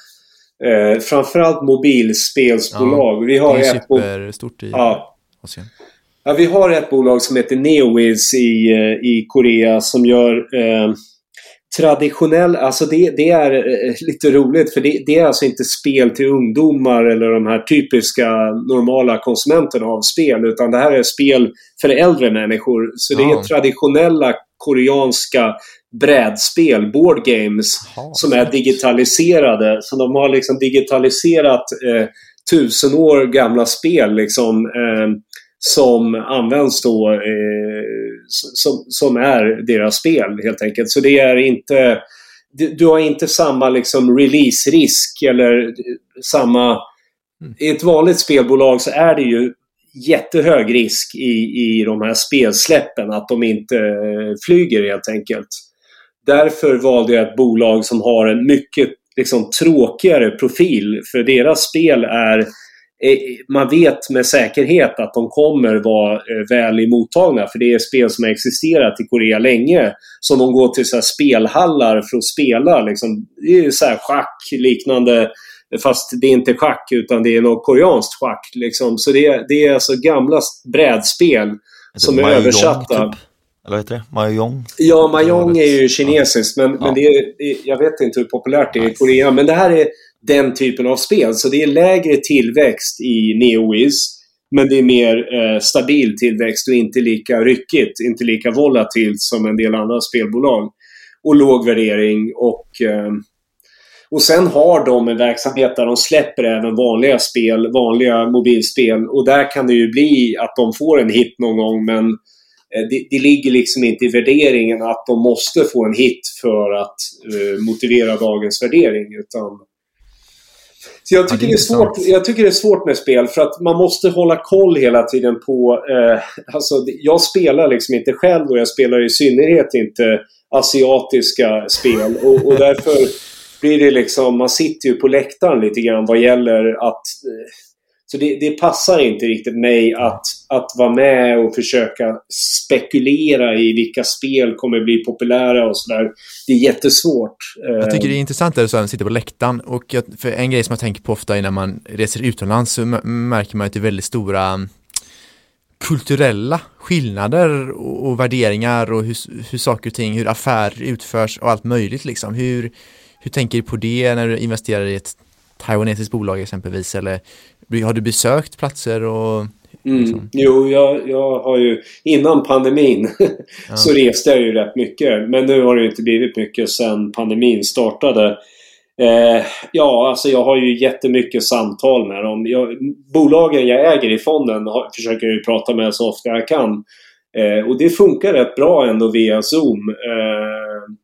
eh, framförallt mobilspelsbolag. Ja, vi har det är ett superstort i ja. Asien. Ja, vi har ett bolag som heter Neowiz i, i Korea som gör eh, traditionell, alltså det, det är eh, lite roligt för det, det är alltså inte spel till ungdomar eller de här typiska normala konsumenterna av spel, utan det här är spel för äldre människor. Så det ja. är traditionella koreanska brädspel, board games, Aha, som är digitaliserade. Så de har liksom digitaliserat eh, tusen år gamla spel liksom eh, som används då eh, som, som är deras spel helt enkelt. Så det är inte, du har inte samma liksom release-risk eller samma, mm. i ett vanligt spelbolag så är det ju jättehög risk i, i de här spelsläppen att de inte flyger helt enkelt. Därför valde jag ett bolag som har en mycket liksom tråkigare profil, för deras spel är, man vet med säkerhet att de kommer vara väl emottagna, för det är spel som har existerat i Korea länge, som de går till så här spelhallar för att spela liksom. Det är så här schack liknande, fast det är inte schack utan det är något koreanskt schack liksom. Så det är, det är alltså gamla brädspel som är översatta. Typ. Eller vad heter det? Mahjong? Ja, Mahjong är ju kinesiskt, men, ja. men det är, jag vet inte hur populärt det är i Korea, men det här är den typen av spel. Så det är lägre tillväxt i Neowiz, men det är mer eh, stabil tillväxt och inte lika ryckigt, inte lika volatilt som en del andra spelbolag. Och låg värdering och... Eh, Och sen har de en verksamhet där de släpper även vanliga spel, vanliga mobilspel. Och där kan det ju bli att de får en hit någon gång, men det, det ligger liksom inte i värderingen att de måste få en hit för att uh, motivera dagens värdering. Utan... Så jag tycker, ja, det är det är svårt, jag tycker det är svårt med spel, för att man måste hålla koll hela tiden på... Uh, alltså, jag spelar liksom inte själv, och jag spelar i synnerhet inte asiatiska spel. Och, och därför... blir det liksom, man sitter ju på läktaren lite grann vad gäller att Så det, det passar inte riktigt mig att, att vara med och försöka spekulera i vilka spel kommer bli populära och sådär. Det är jättesvårt. Jag tycker det är intressant att du sitter på läktaren. Och jag, för en grej som jag tänker på ofta är när man reser utomlands så m- märker man att det är väldigt stora kulturella skillnader och, och värderingar och hur, hur saker och ting, hur affärer utförs och allt möjligt liksom. Hur, hur tänker du på det när du investerar i ett taiwanesiskt bolag exempelvis, eller har du besökt platser och liksom? Mm. Jo, jag, jag har ju innan pandemin ja. så reste jag ju rätt mycket, men nu har det ju inte blivit mycket sedan pandemin startade. Eh, ja, alltså jag har ju jättemycket samtal med dem. Jag, bolagen jag äger i fonden har, försöker jag ju prata med så ofta jag kan. Eh, och det funkar rätt bra ändå via Zoom. Eh,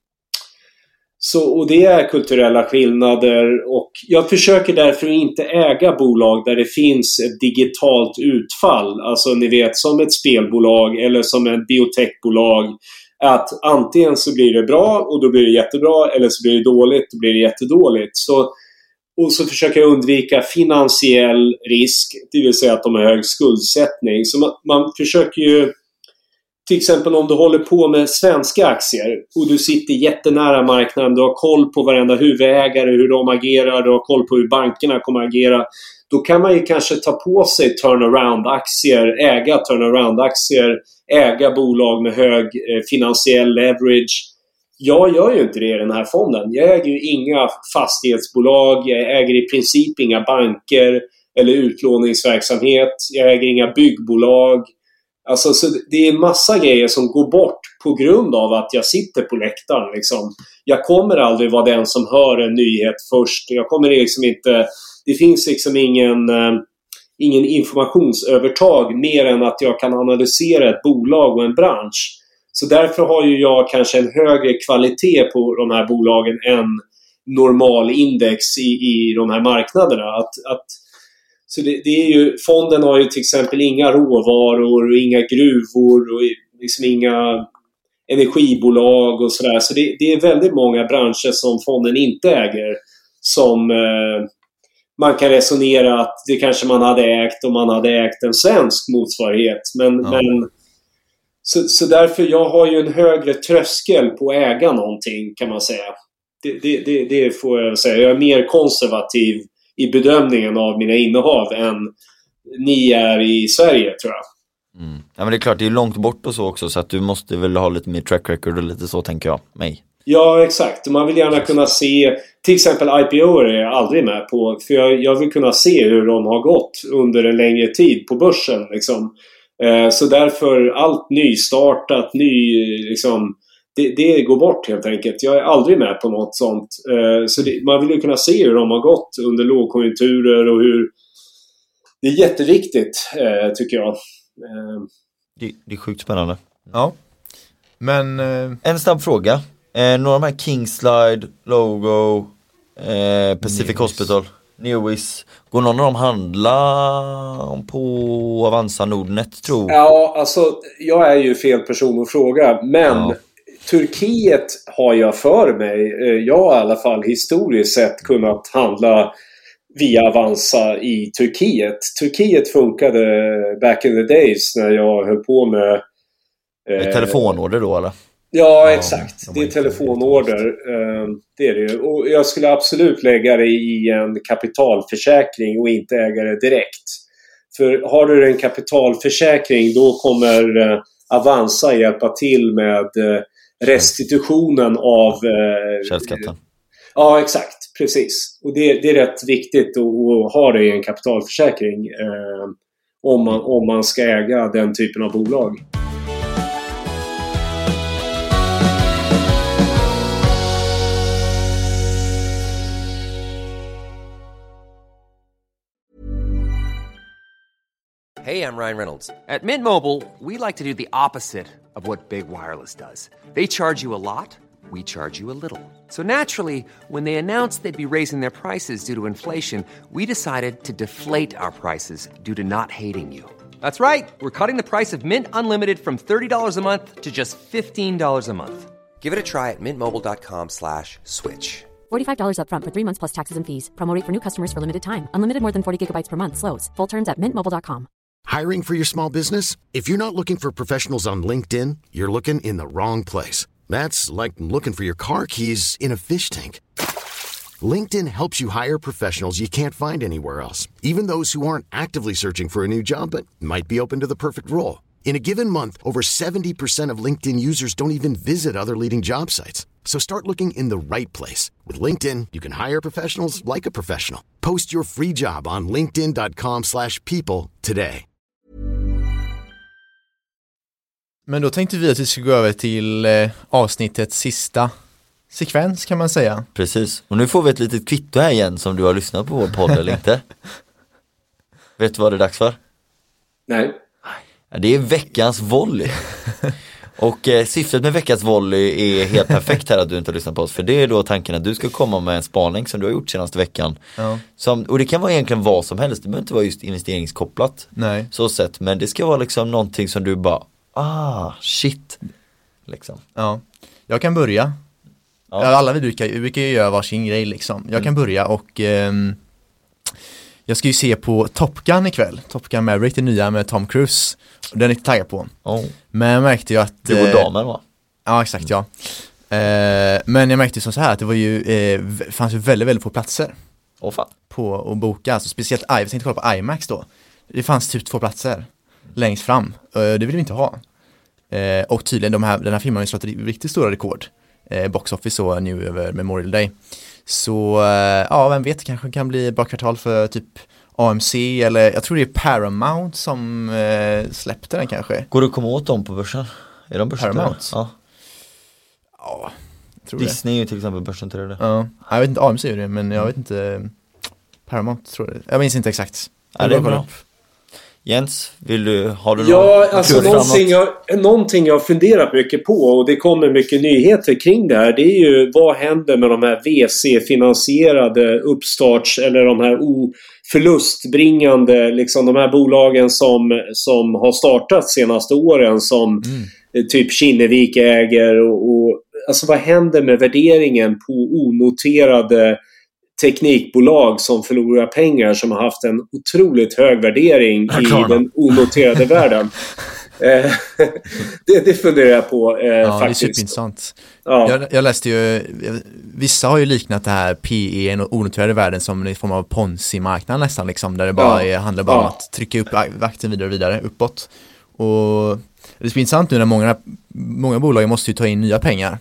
så, och det är kulturella skillnader, och jag försöker därför inte äga bolag där det finns ett digitalt utfall. Alltså ni vet, som ett spelbolag eller som ett biotechbolag. Att antingen så blir det bra och då blir det jättebra, eller så blir det dåligt och blir det jättedåligt. Så, och så försöker jag undvika finansiell risk, det vill säga att de har hög skuldsättning. Så man, man försöker ju, till exempel om du håller på med svenska aktier och du sitter jättenära marknaden, du har koll på varenda huvudägare, hur de agerar, du har koll på hur bankerna kommer agera. Då kan man ju kanske ta på sig turnaround-aktier, äga turnaround-aktier, äga bolag med hög eh, finansiell leverage. Jag gör ju inte det i den här fonden. Jag äger ju inga fastighetsbolag, jag äger i princip inga banker eller utlåningsverksamhet, jag äger inga byggbolag. Alltså, så det är en massa grejer som går bort på grund av att jag sitter på läktaren. Liksom. Jag kommer aldrig vara den som hör en nyhet först. Jag kommer liksom inte... Det finns liksom ingen, eh, ingen informationsövertag mer än att jag kan analysera ett bolag och en bransch. Så därför har ju jag kanske en högre kvalitet på de här bolagen än normal index i, i de här marknaderna. Att, att, så det, det är ju, fonden har ju till exempel inga råvaror och inga gruvor och liksom inga energibolag och sådär. Så det, det är väldigt många branscher som fonden inte äger som... Eh, Man kan resonera att det kanske man hade ägt om man hade ägt en svensk motsvarighet. Men, ja. men så, så därför jag har ju en högre tröskel på att äga någonting, kan man säga. Det, det, det, det får jag säga. Jag är mer konservativ i bedömningen av mina innehav än ni är i Sverige, tror jag. Mm. Ja, men det är klart, det är långt bort och så också, så att du måste väl ha lite mer track record och lite så, tänker jag, mig. Ja, exakt. Man vill gärna kunna se, till exempel I P O är jag aldrig med på, för jag, jag vill kunna se hur de har gått under en längre tid på börsen. Liksom. Eh, så därför allt nystartat, ny, liksom, det, det går bort helt enkelt. Jag är aldrig med på något sånt. Eh, så det, man vill ju kunna se hur de har gått under lågkonjunkturer och hur... Det är jätteviktigt, eh, tycker jag. Eh. Det, det är sjukt spännande. Ja. Men... Eh... En snabb fråga. Eh, några av de här Kingslide, Logo, eh, Pacific Neowis. Hospital, Neowis. Går någon av dem handla på Avanza Nordnet, tror? Ja, alltså jag är ju fel person att fråga. Men ja. Turkiet har jag för mig. Jag har i alla fall historiskt sett kunnat handla via Avanza i Turkiet. Turkiet funkade back in the days när jag höll på med... Eh, telefonorder då, eller? Ja, exakt. Ja, det är telefonorder. Det är det. Och jag skulle absolut lägga det i en kapitalförsäkring och inte äga det direkt. För har du en kapitalförsäkring, då kommer Avanza hjälpa till med restitutionen av... Källskatten. Ja, exakt. Precis. Och det, det är rätt viktigt att ha det i en kapitalförsäkring om man, om man ska äga den typen av bolag. Hey, I'm Ryan Reynolds. At Mint Mobile, we like to do the opposite of what Big Wireless does. They charge you a lot, we charge you a little. So naturally, when they announced they'd be raising their prices due to inflation, we decided to deflate our prices due to not hating you. That's right. We're cutting the price of Mint Unlimited from thirty dollars a month to just fifteen dollars a month. Give it a try at mintmobile.com slash switch. forty-five dollars up front for three months plus taxes and fees. Promo rate for new customers for limited time. Unlimited more than forty gigabytes per month slows. Full terms at mint mobile dot com. Hiring for your small business? If you're not looking for professionals on LinkedIn, you're looking in the wrong place. That's like looking for your car keys in a fish tank. LinkedIn helps you hire professionals you can't find anywhere else, even those who aren't actively searching for a new job but might be open to the perfect role. In a given month, over seventy percent of LinkedIn users don't even visit other leading job sites. So start looking in the right place. With LinkedIn, you can hire professionals like a professional. Post your free job on linkedin dot com slash people today. Men då tänkte vi att vi skulle gå över till eh, avsnittets sista sekvens kan man säga. Precis, och nu får vi ett litet kvitto här igen som du har lyssnat på vår podd eller inte. Vet du vad det är dags för? Nej. Det är veckans volley. Och eh, syftet med veckans volley är helt perfekt här att du inte har lyssnat på oss. För det är då tanken att du ska komma med en spaning som du har gjort senaste veckan. Ja. Som, och det kan vara egentligen vad som helst. Det behöver inte vara just investeringskopplat. Nej. Så sett, men det ska vara liksom någonting som du bara, ah, shit. Liksom. Ja, jag kan börja. Ja. Alla vi brukar, vi brukar ju göra varsin grej liksom. Jag kan börja och ehm, jag ska ju se på Top Gun ikväll. Top Gun Maverick, det nya med Tom Cruise. Den är inte taggad på. Oh. Men jag märkte ju att... Det var damen va? Ja, exakt, ja. Eh, men jag märkte som så här att det var ju, eh, fanns ju väldigt, väldigt få platser. Åh oh, fan. På att boka, alltså speciellt, jag tänkte kolla på IMAX då. Det fanns typ två platser längst fram. Eh, det vill vi inte ha. Eh, och tydligen, de här, den här filmen har ju slått riktigt stora rekord. Eh, box office och nu över Memorial Day. Så, eh, ja, vem vet, kanske kan bli bra kvartal för typ A M C eller jag tror det är Paramount som eh, släppte den kanske. Går det att komma åt dem på börsen? Är de börsen? Paramount? Ja. Ja, tror Disney är ju till exempel börsen till det. Ja, jag vet inte, A M C är det, men jag vet inte Paramount tror jag. Jag minns inte exakt. Ja, det är bra. Jens, vill du, har du ja, någon alltså någonting jag, någonting jag har funderat mycket på och det kommer mycket nyheter kring det här, det är ju vad händer med de här V C-finansierade uppstarts eller de här förlustbringande liksom de här bolagen som, som har startat senaste åren som mm. typ Kinnevik äger och, och alltså vad händer med värderingen på onoterade teknikbolag som förlorar pengar som har haft en otroligt hög värdering i den onoterade världen. Eh, det, det funderar jag på eh, ja, faktiskt. Det är superintressant. Ja. Jag, jag läste ju, vissa har ju liknat det här P E och onoterade världen som en form av Ponzi-marknad nästan liksom, där det bara ja. är, handlar bara ja. om att trycka upp aktien vidare och vidare uppåt. Och det är intressant nu när många, många bolag måste ju ta in nya pengar.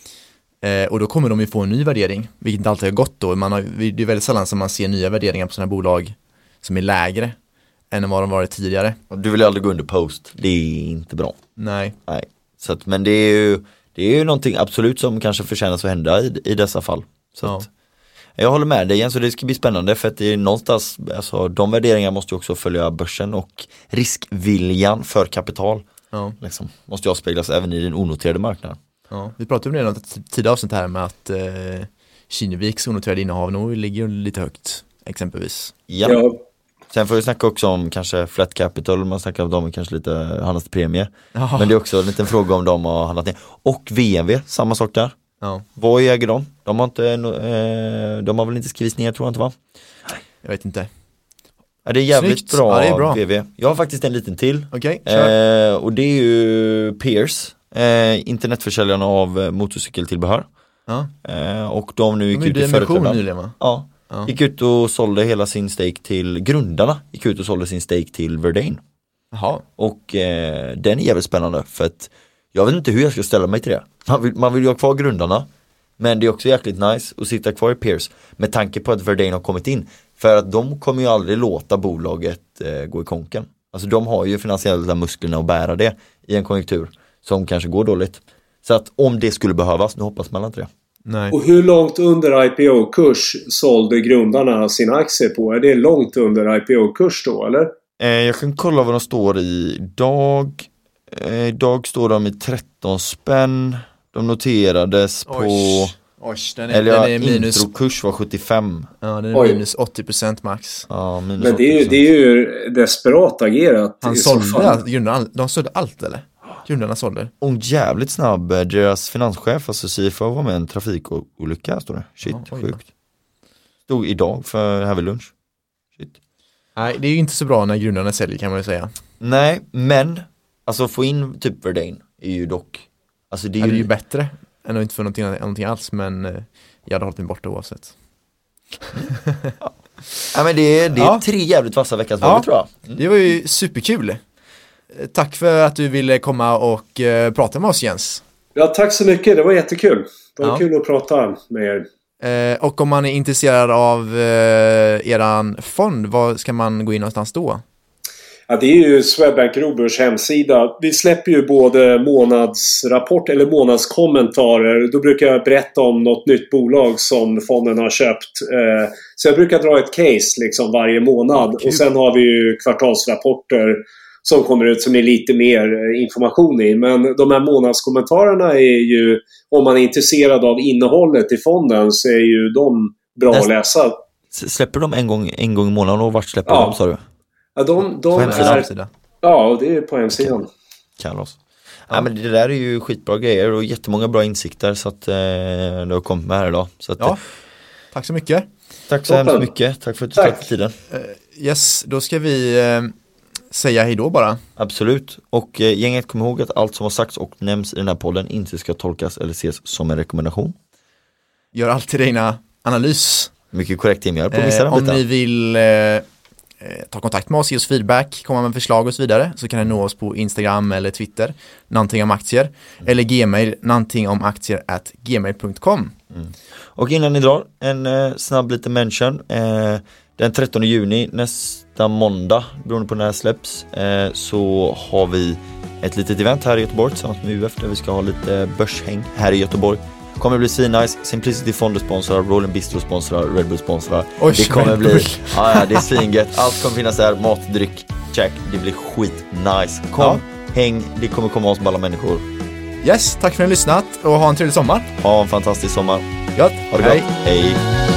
Eh, och då kommer de ju få en ny värdering, vilket inte alltid har gått då. Man har, det är väldigt sällan som man ser nya värderingar på sådana bolag som är lägre än vad de varit tidigare. Du vill aldrig gå under post, det är inte bra. Nej. Nej. Så att, men det är ju det är ju någonting absolut som kanske förtjänas att hända i, i dessa fall. Så ja. att, jag håller med dig igen, så det ska bli spännande för att det är någonstans, alltså, de värderingarna måste ju också följa börsen och riskviljan för kapital. Ja. Liksom, måste ju avspeglas även i den onoterade marknaden. Ja, vi pratade om det redan tidigare avsnitt här med att eh, Kinneviks onoterade innehav nog ligger lite högt exempelvis. Ja. ja. Sen får vi snacka också om kanske flat capital, man snackar om dem kanske lite handlas till premie. Ja. Men det är också en liten fråga om de har handlat ner. Och V M V, samma sak där. Ja. Vad äger de? De har, inte, eh, de har väl inte skrivits ner tror jag inte va? Jag vet inte. Ja, det är jävligt bra, ja, det är bra V V. Jag har faktiskt en liten till. Okej, okay, eh, och det är ju Pierce. Eh, internetförsäljarna av eh, motorcykeltillbehör. Ja. Eh, och de nu gick de ut i företrädaren. Ja. ja. Gick ut och sålde hela sin stake till grundarna. Gick ut och sålde sin stake till Verdane. Jaha. Och eh, den är jävligt spännande för att jag vet inte hur jag ska ställa mig till det. Man vill, man vill ju ha kvar grundarna. Men det är också jäkligt nice att sitta kvar i Pierce med tanke på att Verdane har kommit in. För att de kommer ju aldrig låta bolaget eh, gå i konken. Alltså de har ju finansiella musklerna att bära det i en konjunktur som kanske går dåligt. Så att om det skulle behövas, nu hoppas man inte det. Nej. Och hur långt under I P O-kurs sålde grundarna sina aktier på? Är det långt under I P O-kurs då, eller? Eh, jag kan kolla vad de står i idag. Eh, idag står de i tretton spänn. De noterades Oj. på... Oj, den är, eller den är minus... introkurs var sjuttiofem. Ja, den är minus åttio procent max. Ja, men det är, ju, det är ju desperat agerat. Han sålde allt, de sålde allt eller? grundarnas ålder. Och jävligt snabb, deras finanschef, alltså C F O var med en trafikolycka, står det. Shit, ja, sjukt. Stod idag för här vid lunch. Shit. Nej, det är ju inte så bra när grundarna säljer, kan man ju säga. Nej, men alltså få in typ Verdane är ju dock, alltså det är, ja, ju... det är ju bättre än att inte få någonting, någonting alls, men eh, jag hade hållit mig borta oavsett. ja. ja men det är, det är ja. tre jävligt vassa veckans val, ja. tror jag. Mm. Det var ju superkul. Tack för att du ville komma och eh, prata med oss, Jens. Ja, tack så mycket, det var jättekul. Det var ja. kul att prata med er. Eh, och om man är intresserad av eh, eran fond, vad ska man gå in någonstans då? Ja, det är ju Swedbank Robur's hemsida. Vi släpper ju både månadsrapport eller månadskommentarer. Då brukar jag berätta om något nytt bolag som fonden har köpt. Eh, så jag brukar dra ett case liksom varje månad. Ja, och sen har vi ju kvartalsrapporter som kommer ut som är lite mer information i. Men de här månadskommentarerna är ju, om man är intresserad av innehållet i fonden, så är ju de bra Näst, att läsa. Släpper de en gång, en gång i månaden, och vart släpper ja. de, sa du? Ja, de, de är, ja, det är på hemsidan. Carlos. Ja. ja, men det där är ju skitbra grejer och jättemånga bra insikter, så att eh, du har kommit med här idag. Så att, ja, tack så mycket. Tack så hemskt mycket. Tack för att du tog tiden. Uh, yes, då ska vi uh, säga hej då bara. Absolut. Och eh, gänget, kom ihåg att allt som har sagts och nämns i den här podden inte ska tolkas eller ses som en rekommendation. Gör alltid dina analys. Mycket korrekt, Tim. Jag på vissa uh, Om ni vill... Uh, ta kontakt med oss, ge oss feedback, komma med förslag och så vidare, så kan ni nå oss på Instagram eller Twitter, någonting om aktier, mm. eller gmail, någonting om aktier at gmail punkt com. Mm. Och innan ni drar, en eh, snabb liten mention. Eh, den trettonde juni, nästa måndag, beroende på när det släpps, eh, så har vi ett litet event här i Göteborg tillsammans med U F, där vi ska ha lite börshäng här i Göteborg. Kommer bli svinnice. Simplicity Fonder sponsrar, Roland Bistro sponsrar, Red Bull sponsrar. Oj, det kommer bli, ja, ja, det är svingött. Allt kommer finnas där, mat, dryck, check. Det blir skit nice. Kom, ja. häng, det kommer komma oss balla människor. Yes, tack för att ni har lyssnat och ha en trevlig sommar. Ha en fantastisk sommar. Gött. Ha det gott. Hej.